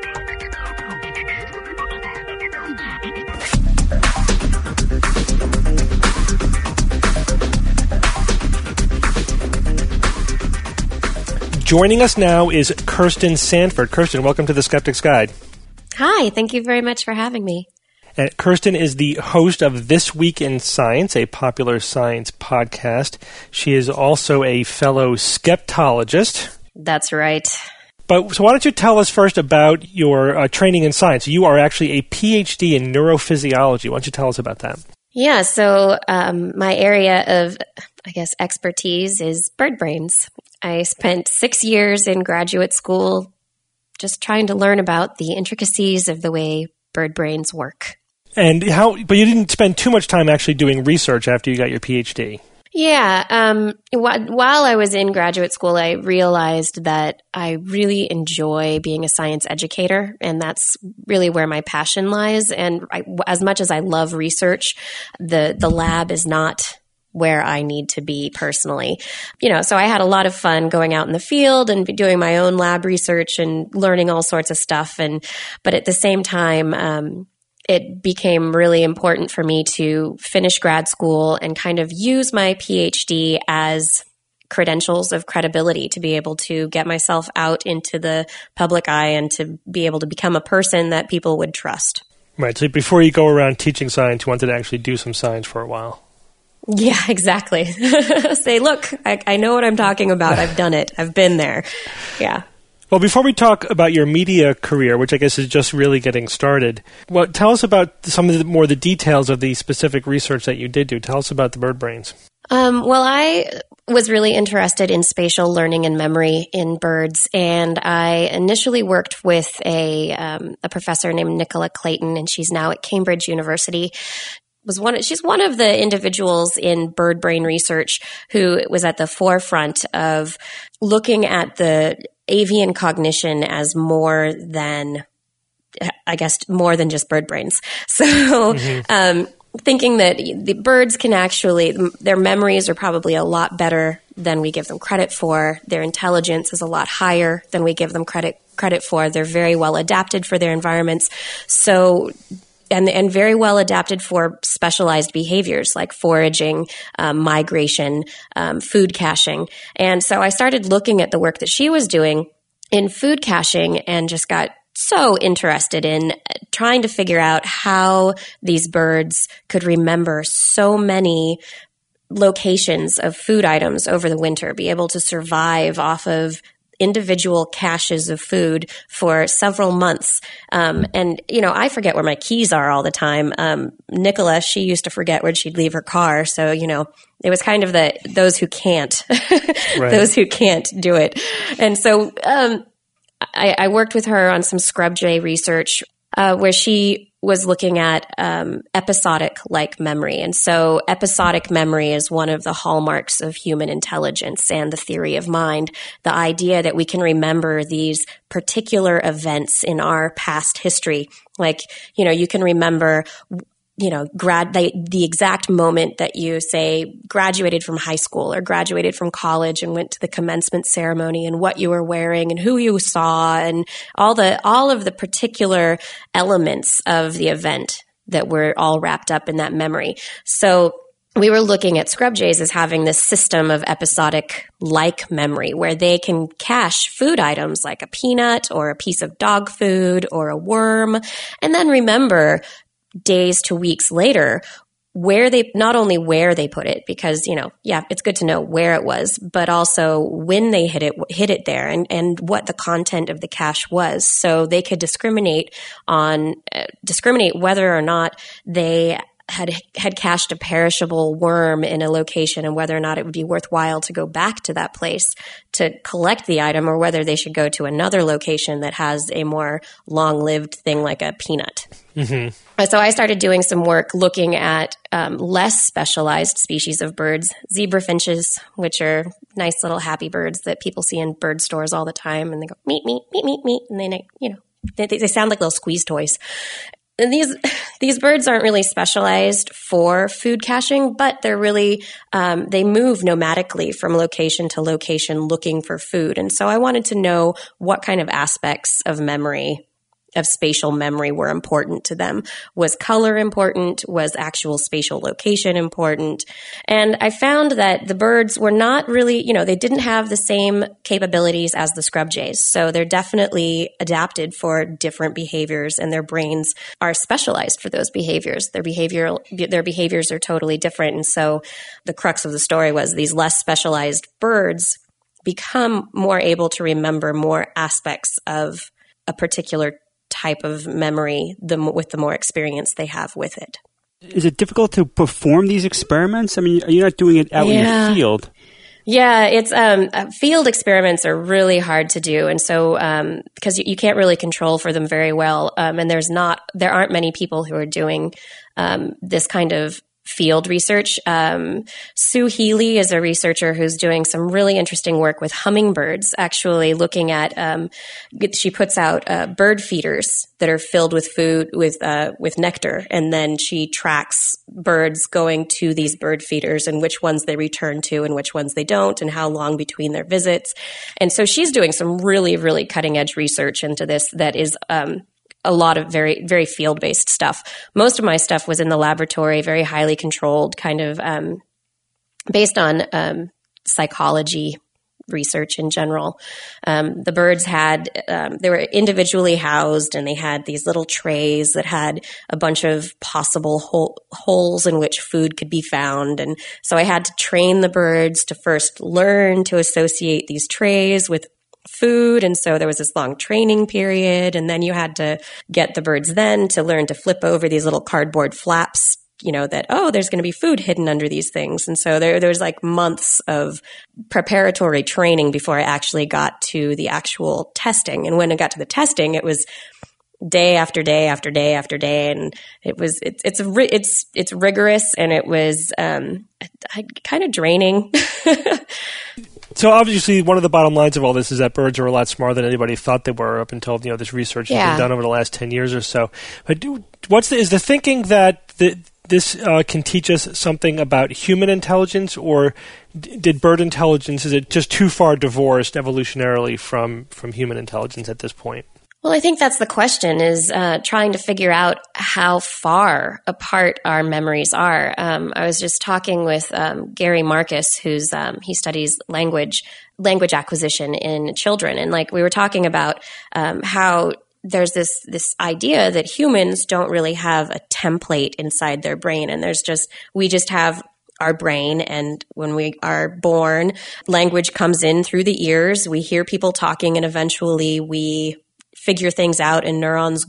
Joining us now is Kirsten Sanford. Kirsten, welcome to The Skeptic's Guide. Hi, thank you very much for having me. And Kirsten is the host of This Week in Science, a popular science podcast. She is also a fellow skeptologist. That's right. So why don't you tell us first about your training in science? You are actually a PhD in neurophysiology. Why don't you tell us about that? Yeah, so my area of, expertise is bird brains. I spent 6 years in graduate school just trying to learn about the intricacies of the way bird brains work. But you didn't spend too much time actually doing research after you got your PhD. Yeah. While I was in graduate school, I realized that I really enjoy being a science educator, and that's really where my passion lies. And as much as I love research, the lab is not where I need to be personally. So I had a lot of fun going out in the field and doing my own lab research and learning all sorts of stuff. But at the same time, it became really important for me to finish grad school and kind of use my PhD as credentials of credibility to be able to get myself out into the public eye and to be able to become a person that people would trust. Right. So before you go around teaching science, you wanted to actually do some science for a while. Yeah, exactly. Say, look, I know what I'm talking about. I've done it. I've been there. Yeah. Well, before we talk about your media career, which I guess is just really getting started, tell us about some of the details of the specific research that you did do. Tell us about the bird brains. Well, I was really interested in spatial learning and memory in birds, and I initially worked with a professor named Nicola Clayton, and she's now at Cambridge University. She's one of the individuals in bird brain research who was at the forefront of looking at the avian cognition as more than just bird brains. So, thinking that the birds can actually, their memories are probably a lot better than we give them credit for. Their intelligence is a lot higher than we give them credit for. They're very well adapted for their environments. So, and very well adapted for specialized behaviors like foraging, migration, food caching. And so I started looking at the work that she was doing in food caching and just got so interested in trying to figure out how these birds could remember so many locations of food items over the winter, be able to survive off of individual caches of food for several months. And, I forget where my keys are all the time. Nicola, she used to forget where she'd leave her car. So, it was kind of those who can't, Right. those who can't do it. And so, I worked with her on some scrub jay research where she was looking at episodic-like memory. And so episodic memory is one of the hallmarks of human intelligence and the theory of mind, the idea that we can remember these particular events in our past history. Like, you can remember the exact moment that you say graduated from high school or graduated from college and went to the commencement ceremony and what you were wearing and who you saw and all of the particular elements of the event that were all wrapped up in that memory. So we were looking at scrub jays as having this system of episodic like memory where they can cache food items like a peanut or a piece of dog food or a worm and then remember days to weeks later not only where they put it, because, it's good to know where it was, but also when they hit it there and what the content of the cache was. So they could discriminate whether or not they had cached a perishable worm in a location and whether or not it would be worthwhile to go back to that place to collect the item or whether they should go to another location that has a more long-lived thing like a peanut. Mm-hmm. So I started doing some work looking at less specialized species of birds, zebra finches, which are nice little happy birds that people see in bird stores all the time, and they go meet, meet, meet, meet, meet, and they sound like little squeeze toys. And these birds aren't really specialized for food caching, but they're really they move nomadically from location to location looking for food. And so I wanted to know what kind of aspects of spatial memory were important to them. Was color important? Was actual spatial location important? And I found that the birds were not really, they didn't have the same capabilities as the scrub jays. So they're definitely adapted for different behaviors and their brains are specialized for those behaviors. Their behaviors are totally different. And so the crux of the story was these less specialized birds become more able to remember more aspects of a particular type of memory with the more experience they have with it. Is it difficult to perform these experiments? I mean, you're not doing it out in the field. Yeah, it's field experiments are really hard to do, and so because you can't really control for them very well, and there aren't many people who are doing this kind of field research. Sue Healy is a researcher who's doing some really interesting work with hummingbirds, actually looking at, she puts out bird feeders that are filled with food, with nectar, and then she tracks birds going to these bird feeders and which ones they return to and which ones they don't and how long between their visits. And so she's doing some really, really cutting edge research into this that is, a lot of very, very field-based stuff. Most of my stuff was in the laboratory, very highly controlled, kind of based on psychology research in general. The birds they were individually housed, and they had these little trays that had a bunch of possible holes in which food could be found. And so I had to train the birds to first learn to associate these trays with food. And so there was this long training period. And then you had to get the birds then to learn to flip over these little cardboard flaps, that, there's going to be food hidden under these things. And so there was like months of preparatory training before I actually got to the actual testing. And when I got to the testing, it was day after day after day after day. And it's rigorous, and it was kind of draining. So obviously, one of the bottom lines of all this is that birds are a lot smarter than anybody thought they were up until this research has been done over the last 10 years or so. But is the thinking that this can teach us something about human intelligence, or did bird intelligence, is it just too far divorced evolutionarily from human intelligence at this point? Well, I think that's the question, is trying to figure out how far apart our memories are. I was just talking with Gary Marcus, he studies language acquisition in children. And like we were talking about how there's this idea that humans don't really have a template inside their brain. And we just have our brain, and when we are born, language comes in through the ears. We hear people talking, and eventually we figure things out, and neurons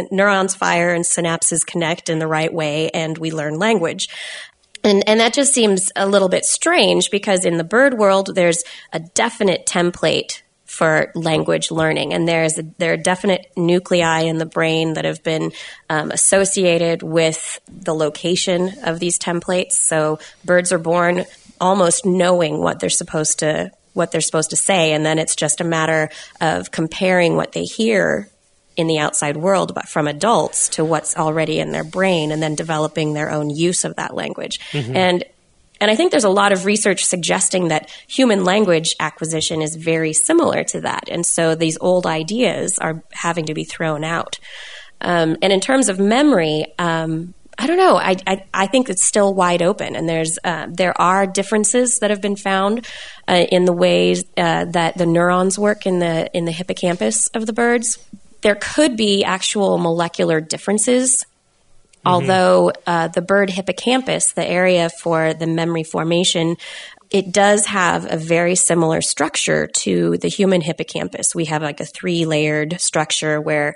fire and synapses connect in the right way, and we learn language. And that just seems a little bit strange, because in the bird world, there's a definite template for language learning, and there are definite nuclei in the brain that have been associated with the location of these templates. So birds are born almost knowing what they're supposed to say, and then it's just a matter of comparing what they hear in the outside world, but from adults, to what's already in their brain, and then developing their own use of that language. Mm-hmm. And I think there's a lot of research suggesting that human language acquisition is very similar to that. And so these old ideas are having to be thrown out. And in terms of memory, I don't know. I think it's still wide open, and there are differences that have been found in the ways that the neurons work in the hippocampus of the birds. There could be actual molecular differences. Although the bird hippocampus, the area for the memory formation, it does have a very similar structure to the human hippocampus. We have like a 3-layered structure where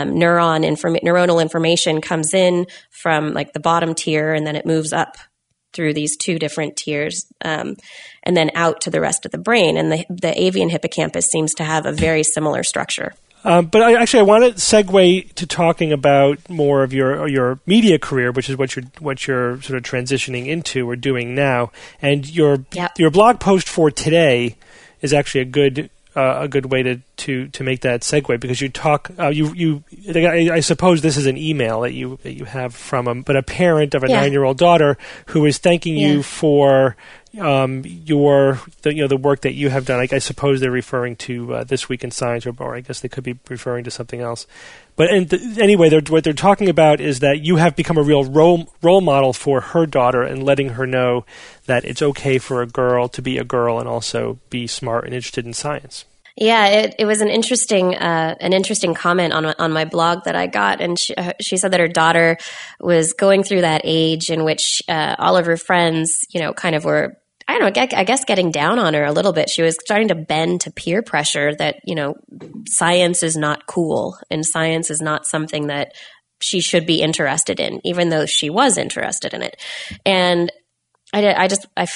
neuronal information comes in from like the bottom tier, and then it moves up through these 2 different tiers, and then out to the rest of the brain. And the avian hippocampus seems to have a very similar structure. But I want to segue to talking about more of your media career, which is what you're sort of transitioning into or doing now. And your blog post for today is actually a good way to make that segue, because you talk I suppose this is an email that you have from a parent of a 9-year-old daughter who is thanking you for the work that you have done. I suppose they're referring to This Week in Science, or I guess they could be referring to something else. But anyway, what they're talking about is that you have become a real role model for her daughter, and letting her know that it's okay for a girl to be a girl and also be smart and interested in science. Yeah, it was an interesting comment on my blog that I got, and she said that her daughter was going through that age in which all of her friends, kind of were, I don't know, I guess getting down on her a little bit. She was starting to bend to peer pressure that, science is not cool, and science is not something that she should be interested in, even though she was interested in it. And it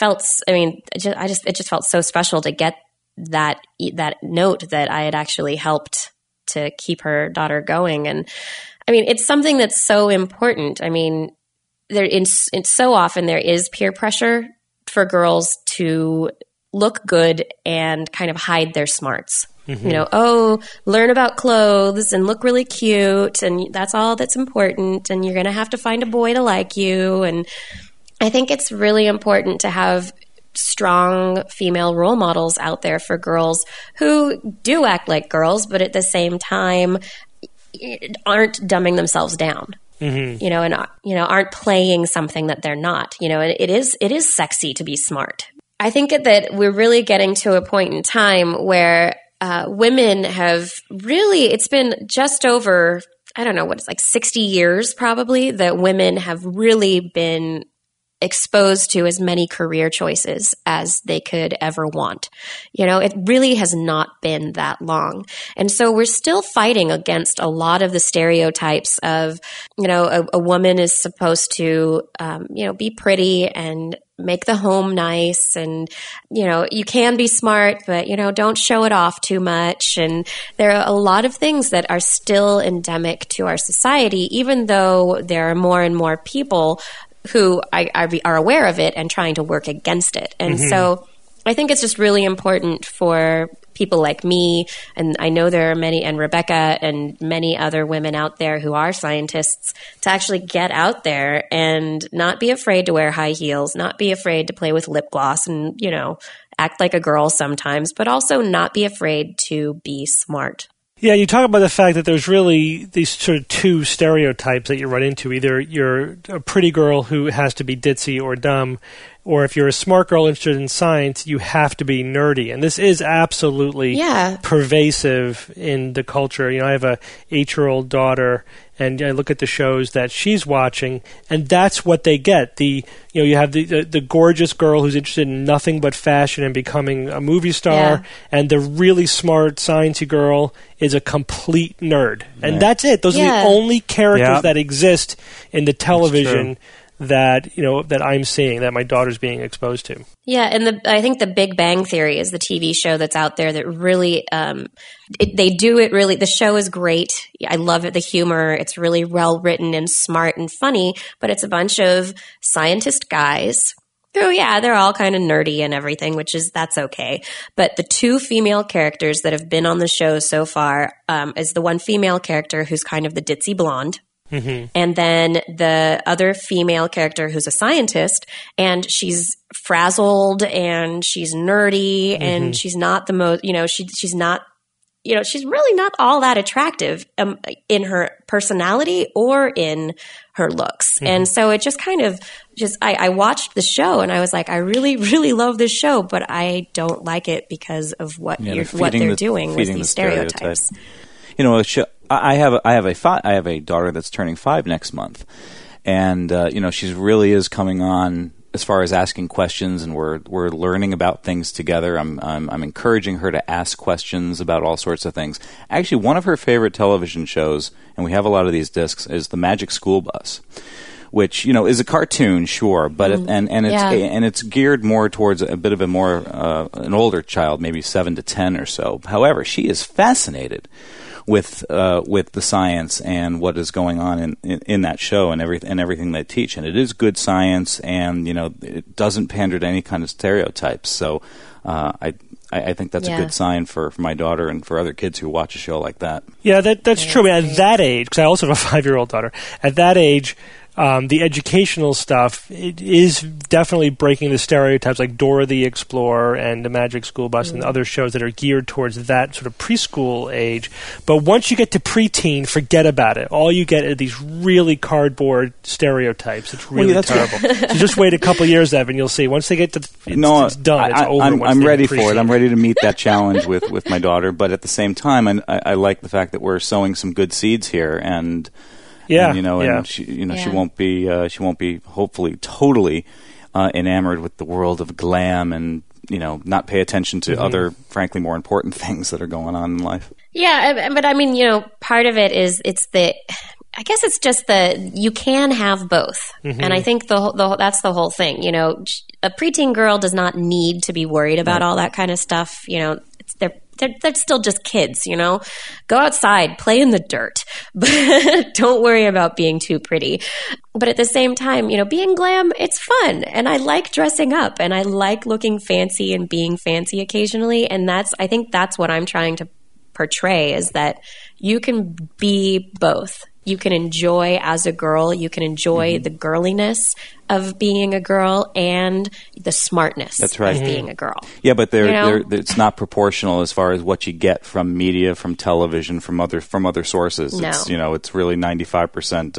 just felt so special to get that note that I had actually helped to keep her daughter going. And I mean, it's something that's so important. I mean, it's so often there is peer pressure for girls to look good and kind of hide their smarts. Mm-hmm. Learn about clothes and look really cute, and that's all that's important, and you're going to have to find a boy to like you. And I think it's really important to have strong female role models out there for girls who do act like girls, but at the same time aren't dumbing themselves down. Mm-hmm. And aren't playing something that they're not. It is sexy to be smart. I think that we're really getting to a point in time where women have really, it's been just over, I don't know, 60 years probably, that women have really been exposed to as many career choices as they could ever want. It really has not been that long. And so we're still fighting against a lot of the stereotypes of, a woman is supposed to, be pretty and make the home nice, and, you can be smart, but, don't show it off too much. And there are a lot of things that are still endemic to our society, even though there are more and more people who are aware of it and trying to work against it. And so I think it's just really important for people like me, and I know there are many, and Rebecca and many other women out there who are scientists, to actually get out there and not be afraid to wear high heels, not be afraid to play with lip gloss and, act like a girl sometimes, but also not be afraid to be smart. Yeah, you talk about the fact that there's really these sort of two stereotypes that you run into. Either you're a pretty girl who has to be ditzy or dumb, or if you're a smart girl interested in science, you have to be nerdy. And this is absolutely pervasive in the culture. I have a 8-year-old daughter, and I look at the shows that she's watching, and that's what they get. You have the gorgeous girl who's interested in nothing but fashion and becoming a movie star, and the really smart, sciencey girl is a complete nerd. And that's it. Those are the only characters that exist in the television that I'm seeing, that my daughter's being exposed to. Yeah, and I think The Big Bang Theory is the TV show that's out there that really, they do it really, the show is great. I love it, the humor. It's really well written and smart and funny, but it's a bunch of scientist guys who, they're all kind of nerdy and everything, that's okay. But the two female characters that have been on the show so far is the one female character who's kind of the ditzy blonde. Mm-hmm. And then the other female character who's a scientist, and she's frazzled and she's nerdy, and she's not the most, she's not, she's really not all that attractive in her personality or in her looks. Mm-hmm. And so it just kind of I watched the show and I was like, I really, really love this show, but I don't like it because of what they're doing with these stereotypes. I have a daughter that's turning 5 next month, and she really is coming on as far as asking questions, and we're learning about things together. I'm encouraging her to ask questions about all sorts of things. Actually, one of her favorite television shows, and we have a lot of these discs, is The Magic School Bus, which is a cartoon, sure, but it's geared more towards a bit of a more an older child, maybe 7 to 10 or so. However, she is fascinated with the science and what is going on in that show and everything they teach, and it is good science, and it doesn't pander to any kind of stereotypes. So I think that's a good sign for my daughter and for other kids who watch a show like that. Yeah, that's true. At that age, because I also have a 5-year-old daughter, at that age, the educational stuff, it is definitely breaking the stereotypes, like Dora the Explorer and The Magic School Bus and other shows that are geared towards that sort of preschool age. But once you get to preteen, forget about it. All you get are these really cardboard stereotypes. It's really terrible. So just wait a couple years, Evan, you'll see. Once they get to it's done. It's over. I'm ready for it. I'm ready to meet that challenge with my daughter. But at the same time, I like the fact that we're sowing some good seeds here, and she won't be hopefully totally enamored with the world of glam, and not pay attention to other, frankly, more important things that are going on in life. Yeah, but I mean, part of it is I guess it's just you can have both, and I think that's the whole thing. A preteen girl does not need to be worried about all that kind of stuff. They're still just kids, Go outside, play in the dirt, but don't worry about being too pretty. But at the same time, being glam, it's fun. And I like dressing up, and I like looking fancy and being fancy occasionally. And I think that's what I'm trying to portray, is that you can be both. You can enjoy as a girl, you can enjoy the girliness of being a girl and the smartness of being a girl. Yeah, but it's not proportional as far as what you get from media, from television, from other sources. No. It's really 95%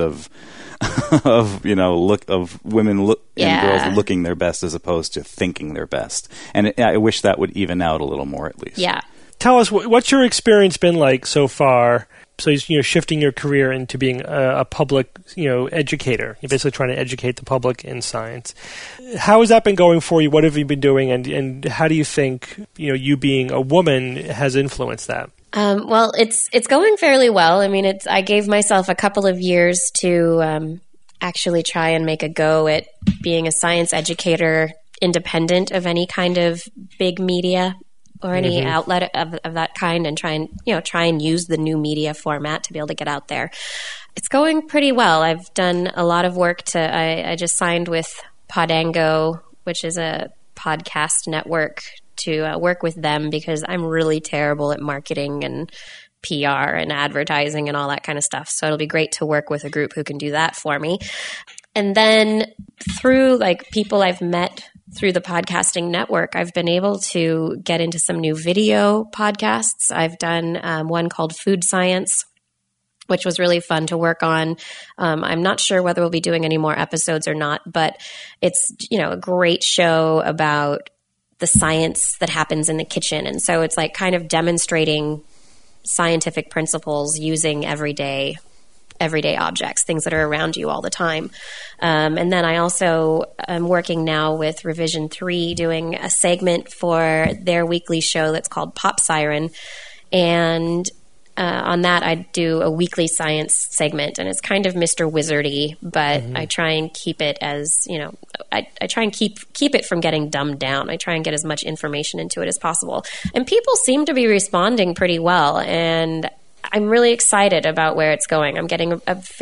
of women and girls looking their best as opposed to thinking their best. And I wish that would even out a little more, at least. Yeah. Tell us, what's your experience been like so far? So shifting your career into being a public educator. You're basically trying to educate the public in science. How has that been going for you? What have you been doing, and how do you think you being a woman has influenced that? Well, it's going fairly well. I mean, I gave myself a couple of years to actually try and make a go at being a science educator, independent of any kind of big media or any outlet of that kind, and try and use the new media format to be able to get out there. It's going pretty well. I've done a lot of work I just signed with Podango, which is a podcast network to work with them because I'm really terrible at marketing and PR and advertising and all that kind of stuff. So it'll be great to work with a group who can do that for me. And then through like people I've met through the podcasting network, I've been able to get into some new video podcasts. I've done one called Food Science, which was really fun to work on. I'm not sure whether we'll be doing any more episodes or not, but it's, a great show about the science that happens in the kitchen. And so it's like kind of demonstrating scientific principles using everyday objects, things that are around you all the time. And then I also am working now with Revision 3 doing a segment for their weekly show that's called Pop Siren. And on that, I do a weekly science segment, and it's kind of Mr. Wizardy, but I try and keep it as, I try and keep it from getting dumbed down. I try and get as much information into it as possible. And people seem to be responding pretty well, and I'm really excited about where it's going. I'm getting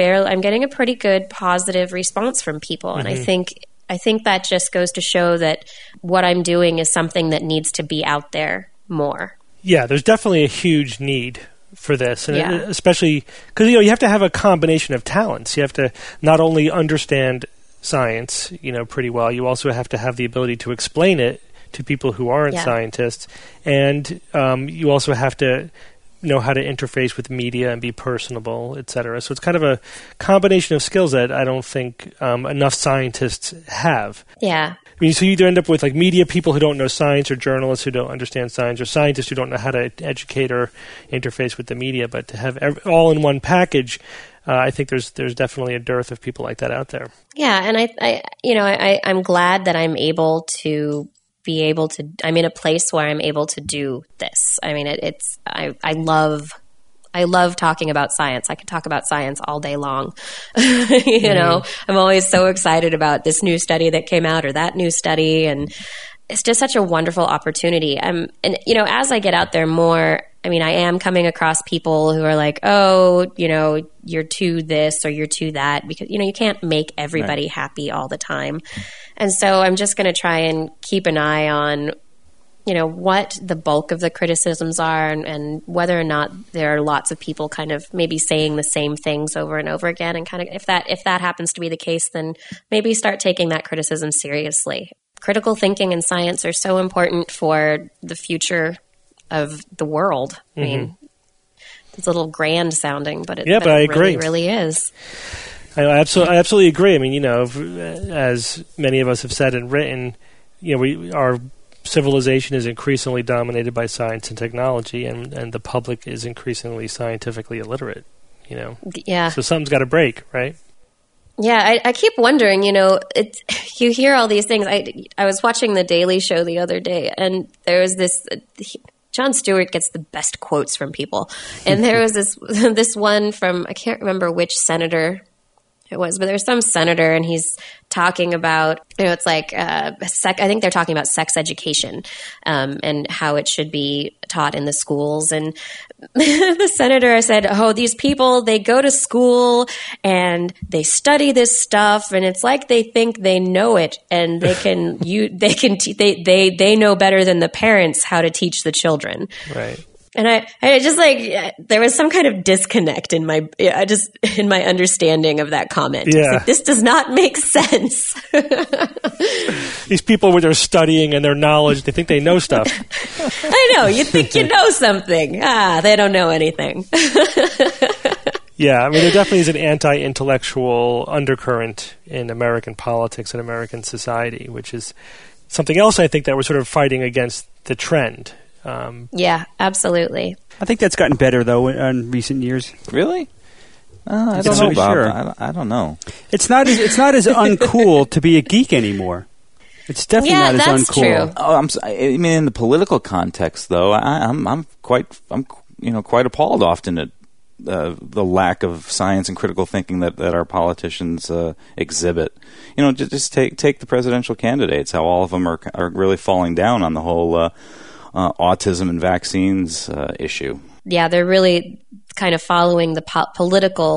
a pretty good positive response from people, and I think that just goes to show that what I'm doing is something that needs to be out there more. Yeah, there's definitely a huge need for this, and especially because you have to have a combination of talents. You have to not only understand science, pretty well. You also have to have the ability to explain it to people who aren't scientists, and you also have to know how to interface with media and be personable, etc. So it's kind of a combination of skills that I don't think enough scientists have. Yeah. I mean, so you either end up with like media people who don't know science, or journalists who don't understand science, or scientists who don't know how to educate or interface with the media. But to have all in one package, I think there's definitely a dearth of people like that out there. Yeah, and I'm glad that I'm able to I'm in a place where I'm able to do this. I mean, I love talking about science. I could talk about science all day long. I'm always so excited about this new study that came out or that new study. And it's just such a wonderful opportunity. And as I get out there more, I mean, I am coming across people who are like, oh, you're too this or you're too that, because, you can't make everybody happy all the time. And so I'm just going to try and keep an eye on what the bulk of the criticisms are, and whether or not there are lots of people kind of maybe saying the same things over and over again. And kind of if that happens to be the case, then maybe start taking that criticism seriously. Critical thinking and science are so important for the future of the world. I mean, it's a little grand sounding, but but I agree. Really is. I absolutely agree. I mean, as many of us have said and written, our civilization is increasingly dominated by science and technology, and the public is increasingly scientifically illiterate, Yeah. So something's got to break, right? Yeah, I keep wondering, you hear all these things. I was watching The Daily Show the other day, and there was this... Jon Stewart gets the best quotes from people. And there was this one from, I can't remember which senator it was, but there's some senator, and he's talking about, it's like, I think they're talking about sex education, and how it should be taught in the schools. And the senator said, oh, these people, they go to school and they study this stuff, and it's like they think they know it, and they know better than the parents how to teach the children. Right. And I just there was some kind of disconnect in my understanding of that comment. Yeah. Like, this does not make sense. These people with their studying and their knowledge, they think they know stuff. I know. You think you know something. They don't know anything. Yeah, I mean, there definitely is an anti-intellectual undercurrent in American politics and American society, which is something else I think that we're sort of fighting against the trend. Yeah, absolutely. I think that's gotten better, though, in recent years. Really? I don't know, Bob. Sure. I don't know. It's not as uncool to be a geek anymore. It's definitely not as uncool. True. Oh, I mean, in the political context, though, I'm quite appalled often at the lack of science and critical thinking that our politicians exhibit. Just take the presidential candidates. How all of them are really falling down on the whole autism and vaccines issue. Yeah, they're really kind of following the political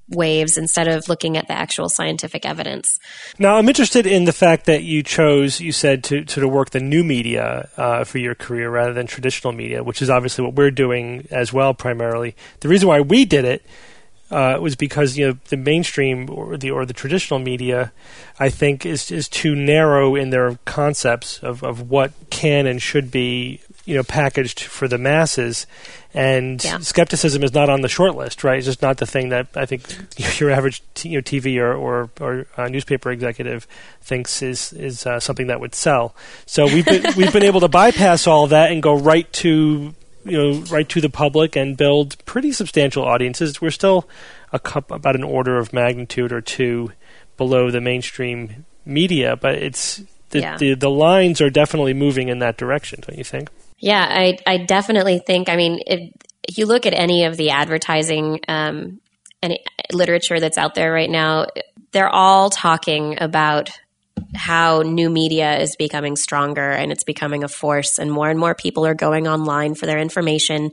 waves instead of looking at the actual scientific evidence. Now, I'm interested in the fact that you chose, you said, to sort of work the new media for your career rather than traditional media, which is obviously what we're doing as well primarily. The reason why we did it was because the mainstream or the traditional media, I think, is too narrow in their concepts of what can and should be packaged for the masses, and skepticism is not on the short list, right? It's just not the thing that I think your average TV or newspaper executive thinks is something that would sell. So we've been able to bypass all that and go right to the public and build pretty substantial audiences. We're still about an order of magnitude or two below the mainstream media, but it's the lines are definitely moving in that direction, don't you think? Yeah, I definitely think, if you look at any of the advertising and literature that's out there right now, they're all talking about how new media is becoming stronger and it's becoming a force, and more people are going online for their information.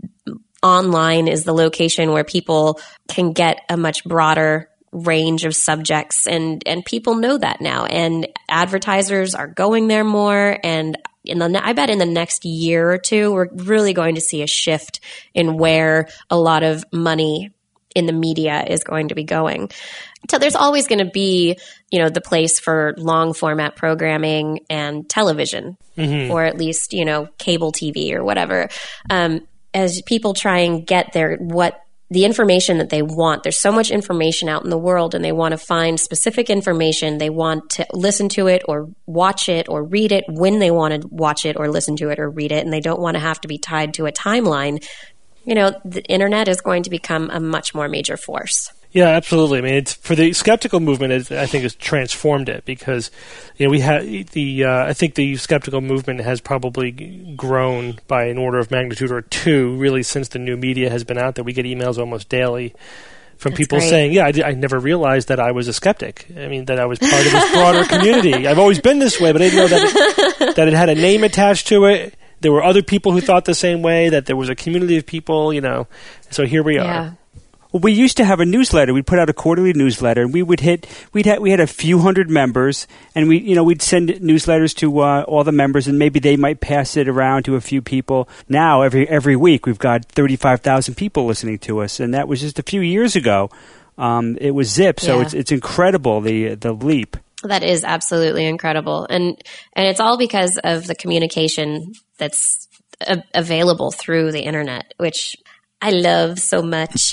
Online is the location where people can get a much broader range of subjects, and people know that now, and advertisers are going there more, and I bet in the next year or two, we're really going to see a shift in where a lot of money in the media is going to be going. So there's always going to be, the place for long format programming and television, or at least, cable TV or whatever. As people try and get the information that they want. There's so much information out in the world, and they want to find specific information. They want to listen to it or watch it or read it when they want to watch it or listen to it or read it, and they don't want to have to be tied to a timeline. The internet is going to become a much more major force. Yeah, absolutely. It's for the skeptical movement. I think has transformed it because we have I think the skeptical movement has probably grown by an order of magnitude or two really since the new media has been out there. We get emails almost daily from people saying, I never realized that I was a skeptic. That I was part of this broader community. I've always been this way, but I didn't know that it had a name attached to it. There were other people who thought the same way, that there was a community of people, So here we are. Well, we used to have a newsletter. We'd put out a quarterly newsletter, and we had a few hundred members, and we'd send newsletters to all the members, and maybe they might pass it around to a few people. Now, every week, we've got 35,000 people listening to us, and that was just a few years ago. It was zip, so it's incredible the leap. That is absolutely incredible, and it's all because of the communication that's available through the internet, which I love so much.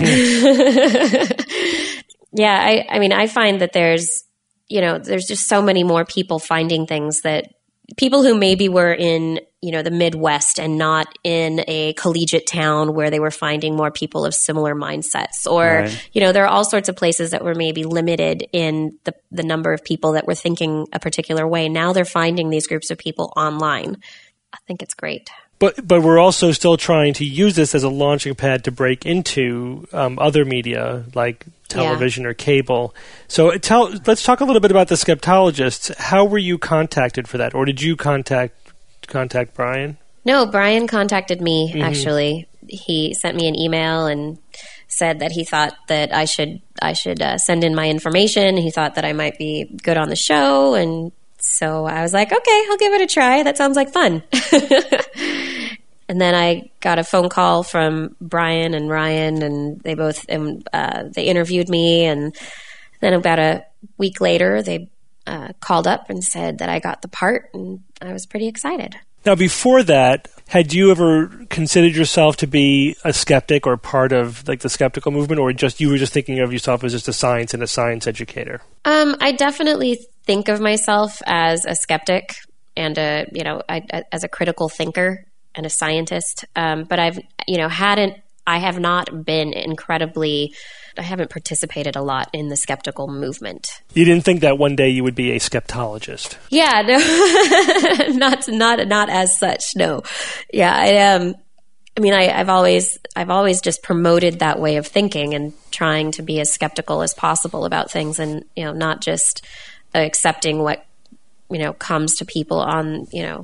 I find that there's just so many more people finding things, that people who maybe were in, the Midwest and not in a collegiate town where they were finding more people of similar mindsets, or, there are all sorts of places that were maybe limited in the number of people that were thinking a particular way. Now they're finding these groups of people online. I think it's great. But we're also still trying to use this as a launching pad to break into other media like television or cable. So let's talk a little bit about the Skeptologists. How were you contacted for that, or did you contact Brian? No, Brian contacted me. Actually, he sent me an email and said that he thought that I should send in my information. He thought that I might be good on the show, and so I was like, okay, I'll give it a try. That sounds like fun. And then I got a phone call from Brian and Ryan, and they both they interviewed me. And then about a week later, they called up and said that I got the part, and I was pretty excited. Now, before that, had you ever considered yourself to be a skeptic or part of the skeptical movement, or you were just thinking of yourself as just a science educator? I definitely think of myself as a skeptic and as a critical thinker and a scientist. But I haven't participated a lot in the skeptical movement. You didn't think that one day you would be a skeptologist? Yeah, no, not as such. No, yeah, I've always just promoted that way of thinking and trying to be as skeptical as possible about things, and not just accepting what comes to people on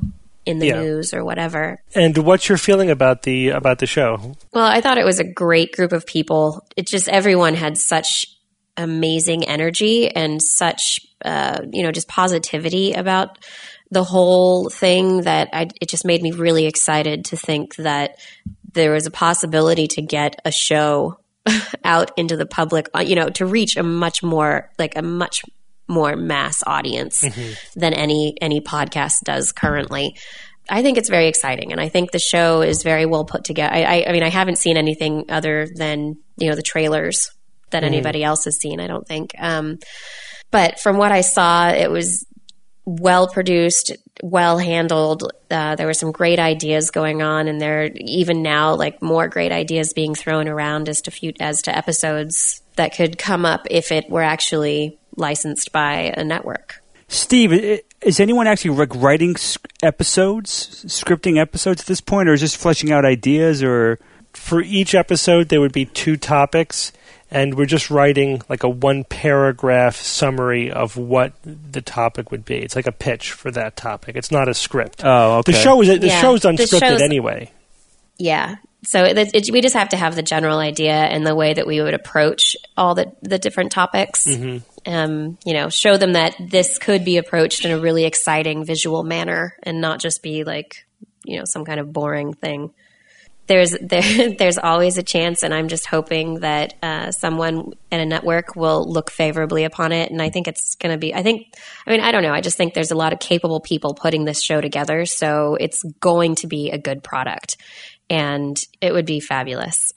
in the news or whatever. And what's your feeling about the show? Well, I thought it was a great group of people. Everyone had such amazing energy and such, just positivity about the whole thing that it just made me really excited to think that there was a possibility to get a show out into the public, to reach a much more mass audience than any podcast does currently. I think it's very exciting, and I think the show is very well put together. I mean, I haven't seen anything other than, the trailers that anybody else has seen, I don't think. But from what I saw, it was well produced, well handled. There were some great ideas going on, and there even now more great ideas being thrown around as to episodes that could come up if it were actually licensed by a network. Steve, is anyone actually writing scripting episodes at this point, or is just fleshing out ideas? Or for each episode, there would be 2 topics. And we're just writing a 1-paragraph summary of what the topic would be. It's like a pitch for that topic. It's not a script. Oh, okay. The show's unscripted anyway. Yeah. So we just have to have the general idea and the way that we would approach all the different topics. Show them that this could be approached in a really exciting visual manner and not just be some kind of boring thing. There's always a chance, and I'm just hoping that someone at a network will look favorably upon it. And I think it's going to be, I don't know. I just think there's a lot of capable people putting this show together. So it's going to be a good product, and it would be fabulous.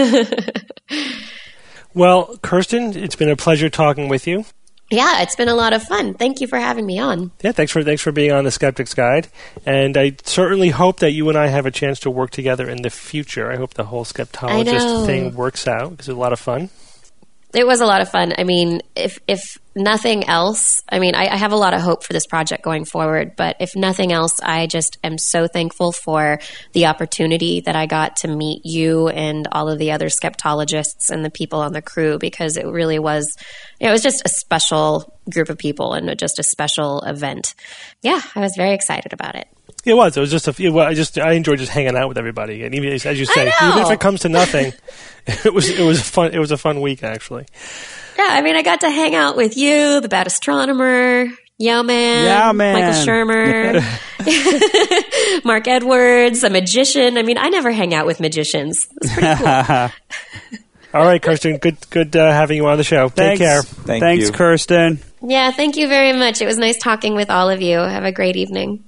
Well, Kirsten, it's been a pleasure talking with you. Yeah, it's been a lot of fun. Thank you for having me on. Yeah, thanks for being on the Skeptic's Guide. And I certainly hope that you and I have a chance to work together in the future. I hope the whole skeptologist thing works out, because it's a lot of fun. It was a lot of fun. I mean, if nothing else, I have a lot of hope for this project going forward, but if nothing else, I just am so thankful for the opportunity that I got to meet you and all of the other skeptologists and the people on the crew, because it really was, it was just a special group of people and just a special event. Yeah, I was very excited about it. It was. It was just I enjoyed just hanging out with everybody, and even as you say, even if it comes to nothing, it was fun. It was a fun week, actually. Yeah, I got to hang out with you, the Bad Astronomer, Yowman, Michael Shermer, Mark Edwards, a magician. I never hang out with magicians. That's pretty cool. All right, Kirsten. Good having you on the show. Thanks. Take care. Thanks, Kirsten. Yeah, thank you very much. It was nice talking with all of you. Have a great evening.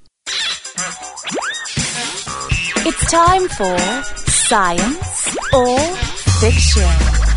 It's time for Science or Fiction.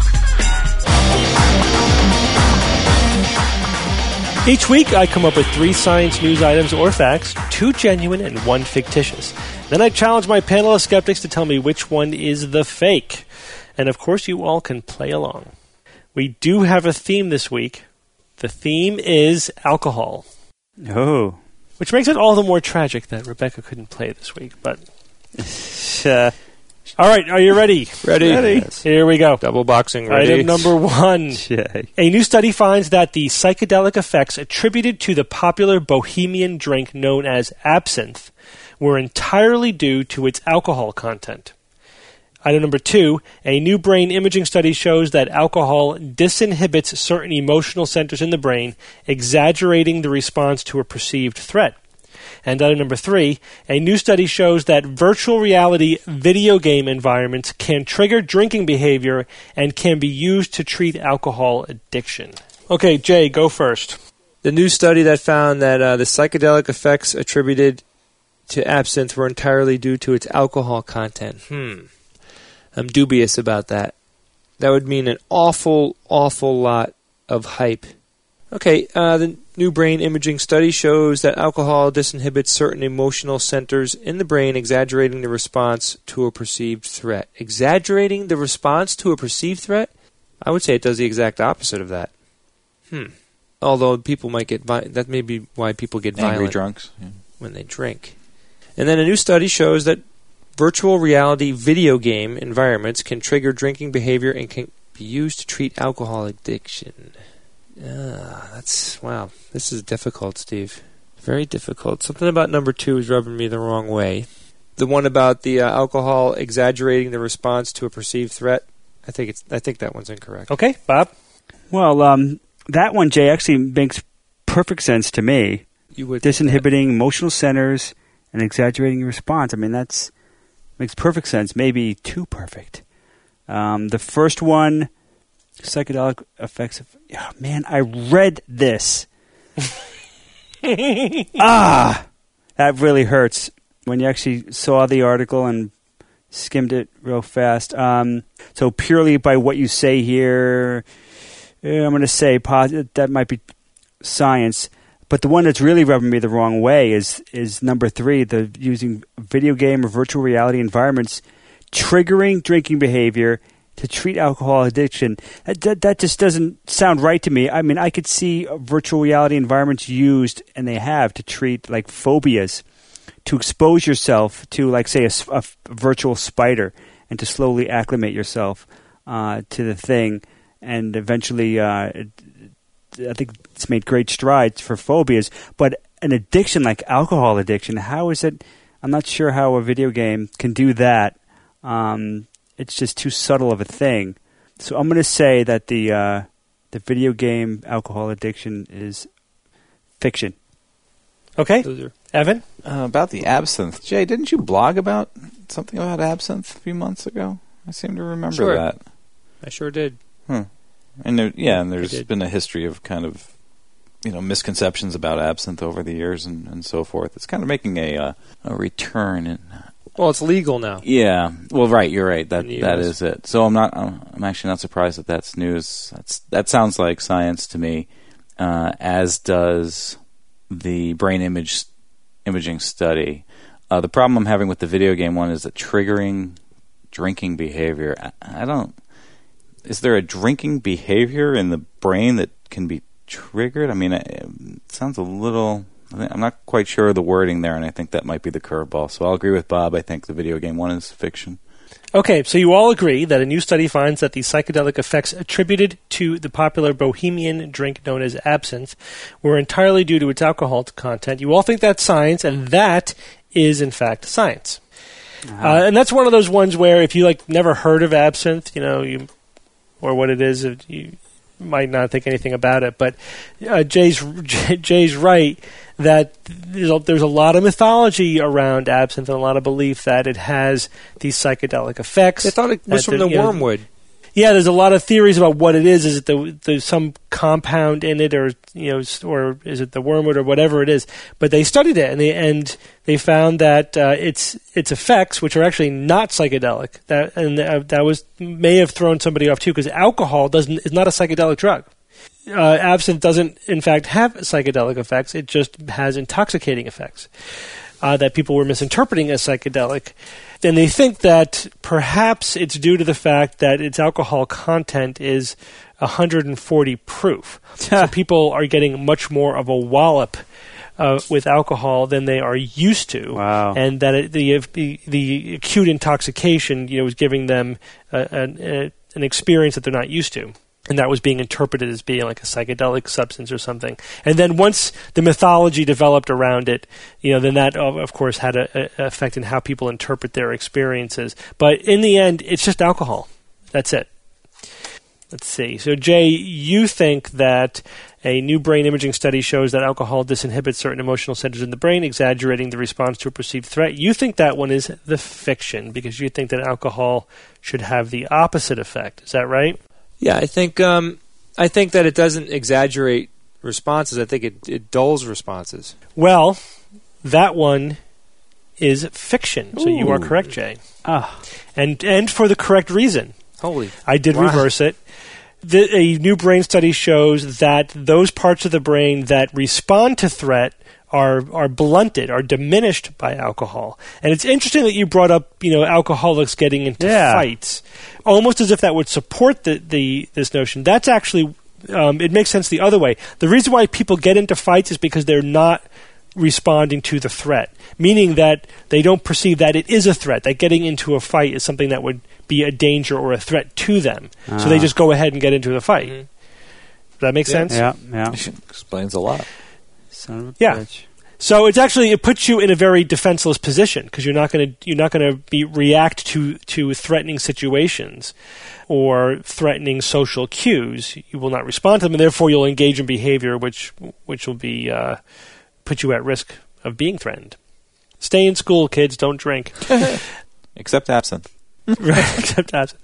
Each week, I come up with 3 science news items or facts, 2 genuine and 1 fictitious. Then I challenge my panel of skeptics to tell me which one is the fake. And of course, you all can play along. We do have a theme this week. The theme is alcohol. Oh. Which makes it all the more tragic that Rebecca couldn't play this week, but... All right, are you ready? Ready. Yes. Here we go. Double boxing ready. Item number 1. A new study finds that the psychedelic effects attributed to the popular bohemian drink known as absinthe were entirely due to its alcohol content. Item number 2, a new brain imaging study shows that alcohol disinhibits certain emotional centers in the brain, exaggerating the response to a perceived threat. And item number 3, a new study shows that virtual reality video game environments can trigger drinking behavior and can be used to treat alcohol addiction. Okay, Jay, go first. The new study that found that the psychedelic effects attributed to absinthe were entirely due to its alcohol content. I'm dubious about that. That would mean an awful, awful lot of hype. Okay, the new brain imaging study shows that alcohol disinhibits certain emotional centers in the brain, exaggerating the response to a perceived threat. Exaggerating the response to a perceived threat? I would say it does the exact opposite of that. Although people might get that may be why people get violent. Angry drunks. Yeah. When they drink. And then a new study shows that virtual reality video game environments can trigger drinking behavior and can be used to treat alcohol addiction. Wow. This is difficult, Steve. Very difficult. Something about number 2 is rubbing me the wrong way. The one about the alcohol exaggerating the response to a perceived threat. I think that one's incorrect. Okay, Bob? Well, that one, Jay, actually makes perfect sense to me. You would Disinhibiting emotional centers and exaggerating your response. I mean, that's makes perfect sense. Maybe too perfect. The first one, psychedelic effects. Man, I read this. That really hurts when you actually saw the article and skimmed it real fast. So purely by what you say here, I'm going to say that might be science. But the one that's really rubbing me the wrong way is number 3, the using video game or virtual reality environments triggering drinking behavior to treat alcohol addiction. That just doesn't sound right to me. I mean, I could see virtual reality environments used, and they have, to treat like phobias, to expose yourself to, like, say, a virtual spider, and to slowly acclimate yourself to the thing, and eventually I think it's made great strides for phobias, but an addiction like alcohol addiction, how is it? I'm not sure how a video game can do that. It's just too subtle of a thing. So I'm going to say that the video game alcohol addiction is fiction. Okay, Evan? About the absinthe. Jay, didn't you blog about something about absinthe a few months ago? I seem to remember that. I sure did. And there's been a history of kind of, misconceptions about absinthe over the years and so forth. It's kind of making a return. Well, it's legal now. Yeah. Well, right. You're right. That is it. So I'm actually not surprised that that's news. That sounds like science to me, as does the brain imaging study. The problem I'm having with the video game one is that triggering drinking behavior. Is there a drinking behavior in the brain that can be triggered? I mean, it sounds a little... I'm not quite sure of the wording there, and I think that might be the curveball. So I'll agree with Bob. I think the video game one is fiction. Okay, so you all agree that a new study finds that the psychedelic effects attributed to the popular bohemian drink known as absinthe were entirely due to its alcohol content. You all think that's science, and that is, in fact, science. And that's one of those ones where if you never heard of absinthe, or what it is, you might not think anything about it. But Jay's right that there's a lot of mythology around absinthe and a lot of belief that it has these psychedelic effects. I thought it was from the wormwood. Yeah, there's a lot of theories about what it is. Is it there's some compound in it, or is it the wormwood or whatever it is? But they studied it, and they found that its effects, which are actually not psychedelic, that may have thrown somebody off too, because alcohol is not a psychedelic drug. Absinthe doesn't, in fact, have psychedelic effects. It just has intoxicating effects that people were misinterpreting as psychedelic. And they think that perhaps it's due to the fact that its alcohol content is 140 proof. So people are getting much more of a wallop with alcohol than they are used to. Wow. And that the acute intoxication is giving them an experience that they're not used to. And that was being interpreted as being like a psychedelic substance or something. And then once the mythology developed around it, then that, of course, had an effect in how people interpret their experiences. But in the end, it's just alcohol. That's it. Let's see. So, Jay, you think that a new brain imaging study shows that alcohol disinhibits certain emotional centers in the brain, exaggerating the response to a perceived threat. You think that one is the fiction because you think that alcohol should have the opposite effect. Is that right? Yeah, I think that it doesn't exaggerate responses. I think it dulls responses. Well, that one is fiction. So you are correct, Jay. And for the correct reason. Holy! I did reverse it. A new brain study shows that those parts of the brain that respond to threat are blunted, are diminished by alcohol. And it's interesting that you brought up, alcoholics getting into fights, almost as if that would support this notion. That's actually, it makes sense the other way. The reason why people get into fights is because they're not responding to the threat, meaning that they don't perceive that it is a threat, that getting into a fight is something that would be a danger or a threat to them. So they just go ahead and get into the fight. Mm-hmm. Does that make sense? Yeah. Explains a lot. Son of a yeah. bitch. So it puts you in a very defenseless position because you're not going to react to threatening situations or threatening social cues. You will not respond to them, and therefore you'll engage in behavior which will be put you at risk of being threatened. Stay in school, kids. Don't drink. Except absinthe. Right, except absinthe.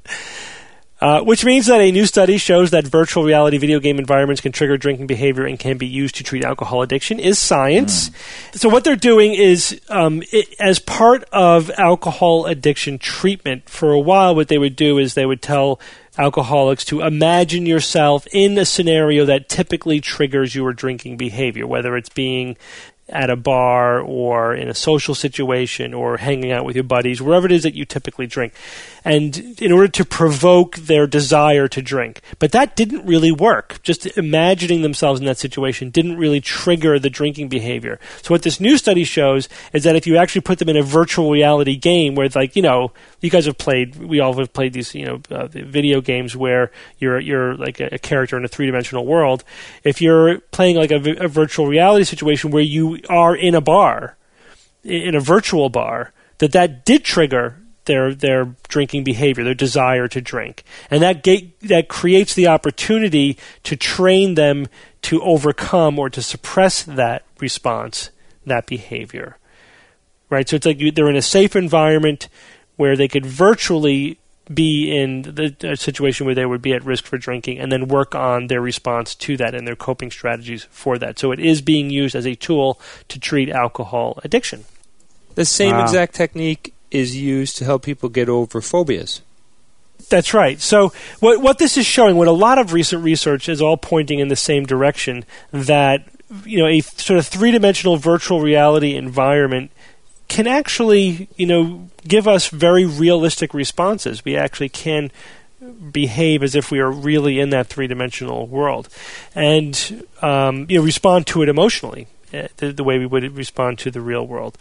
Which means that a new study shows that virtual reality video game environments can trigger drinking behavior and can be used to treat alcohol addiction is science. So what they're doing is, as part of alcohol addiction treatment, for a while what they would do is they would tell alcoholics to imagine yourself in a scenario that typically triggers your drinking behavior, whether it's being at a bar or in a social situation or hanging out with your buddies, wherever it is that you typically drink, and in order to provoke their desire to drink. But that didn't really work. Just imagining themselves in that situation didn't really trigger the drinking behavior. So what this new study shows is that if you actually put them in a virtual reality game where it's like, you guys have played, we all have played these, video games where you're like a character in a three-dimensional world. If you're playing like a virtual reality situation where you are in a bar, in a virtual bar, that did trigger their drinking behavior, their desire to drink. And that creates the opportunity to train them to overcome or to suppress that response, that behavior. Right? So it's like they're in a safe environment where they could virtually be in a situation where they would be at risk for drinking and then work on their response to that and their coping strategies for that. So it is being used as a tool to treat alcohol addiction. The same exact technique is used to help people get over phobias. That's right. So what this is showing, what a lot of recent research is all pointing in the same direction, that a sort of three-dimensional virtual reality environment can actually, give us very realistic responses. We actually can behave as if we are really in that three-dimensional world and, respond to it emotionally the way we would respond to the real world.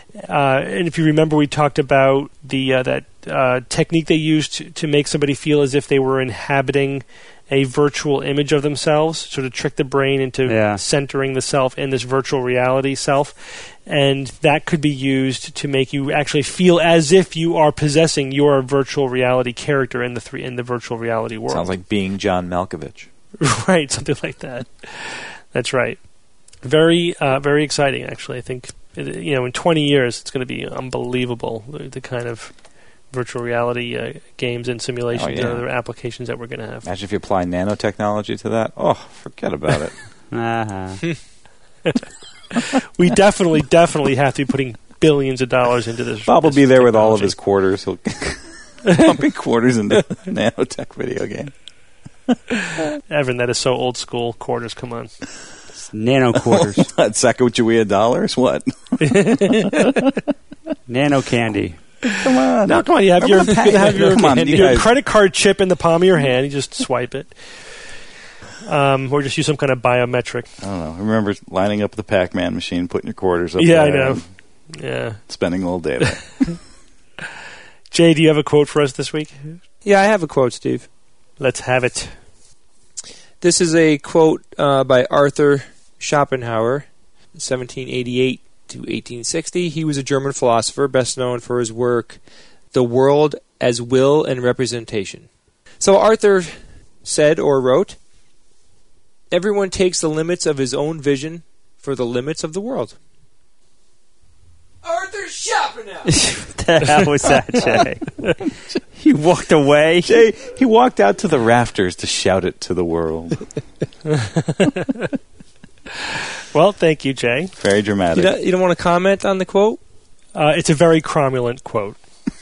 And if you remember, we talked about that technique they used to make somebody feel as if they were inhabiting a virtual image of themselves, sort of trick the brain into centering the self in this virtual reality self. And that could be used to make you actually feel as if you are possessing your virtual reality character in the virtual reality world. Sounds like being John Malkovich. Right, something like that. That's right. Very, very exciting, actually. I think, in 20 years, it's going to be unbelievable, the kind of virtual reality games and simulations and other applications that we're going to have. Imagine if you apply nanotechnology to that. Oh, forget about it. We definitely have to be putting billions of dollars into this. Bob will be there with all of his quarters. He'll pumping quarters into nanotech video game. Evan, that is so old school. Quarters, come on. Nano quarters. What, Sacagawea dollars? What? Nano candy. Come on. No, come on. You have your credit card chip in the palm of your hand. You just swipe it. Or just use some kind of biometric. I don't know. I remember lining up the Pac-Man machine, putting your quarters up there. Yeah, I know. Yeah. Spending a little day there. Jay, do you have a quote for us this week? Yeah, I have a quote, Steve. Let's have it. This is a quote by Arthur Schopenhauer, 1788 to 1860. He was a German philosopher, best known for his work, The World as Will and Representation. So Arthur said or wrote, "Everyone takes the limits of his own vision for the limits of the world." Arthur Schopenhauer! What the hell was that, Jay? He walked away. Jay, he walked out to the rafters to shout it to the world. Well, thank you, Jay. Very dramatic. You don't want to comment on the quote? It's a very cromulent quote.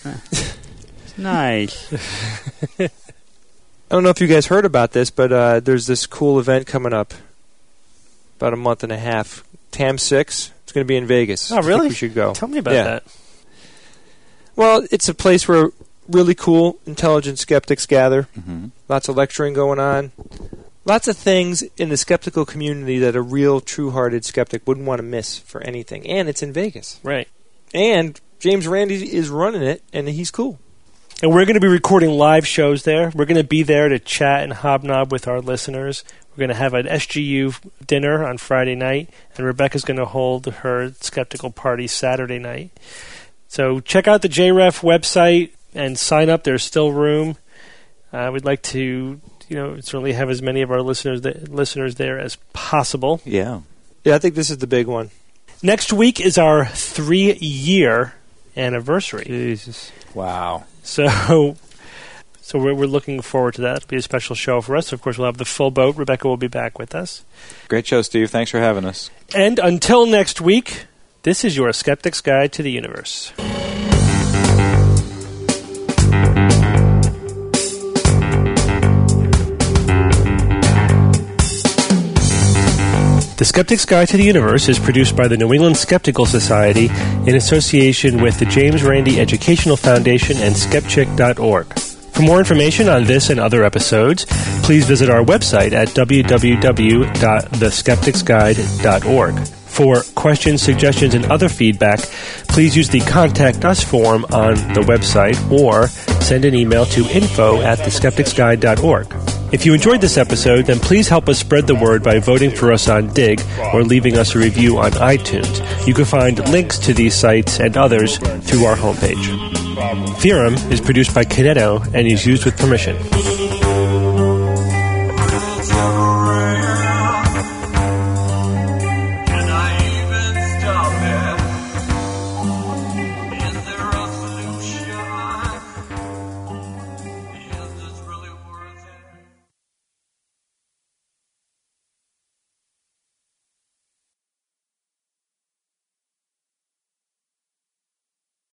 Nice. I don't know if you guys heard about this, but there's this cool event coming up about a month and a half. TAM6. It's going to be in Vegas. Oh, really? I think we should go. Tell me about that. Well, it's a place where really cool, intelligent skeptics gather. Mm-hmm. Lots of lecturing going on. Lots of things in the skeptical community that a real, true-hearted skeptic wouldn't want to miss for anything. And it's in Vegas. Right. And James Randi is running it, and he's cool. And we're going to be recording live shows there. We're going to be there to chat and hobnob with our listeners. We're We're going to have an SGU dinner on Friday night, and Rebecca's going to hold her skeptical party Saturday night. So check out the JREF website and sign up. There's still room. We'd like to, certainly have as many of our listeners there as possible. Yeah. Yeah, I think this is the big one. Next week is our 3-year anniversary. Jesus. Wow. So we're looking forward to that. It'll be a special show for us. Of course, we'll have the full boat. Rebecca will be back with us. Great show, Steve. Thanks for having us. And until next week, this is your Skeptic's Guide to the Universe. The Skeptic's Guide to the Universe is produced by the New England Skeptical Society in association with the James Randi Educational Foundation and Skepchick.org. For more information on this and other episodes, please visit our website at www.theskepticsguide.org. For questions, suggestions, and other feedback, please use the Contact Us form on the website or send an email to info@theskepticsguide.org. If you enjoyed this episode, then please help us spread the word by voting for us on Dig or leaving us a review on iTunes. You can find links to these sites and others through our homepage. Theorem is produced by Kineto and is used with permission.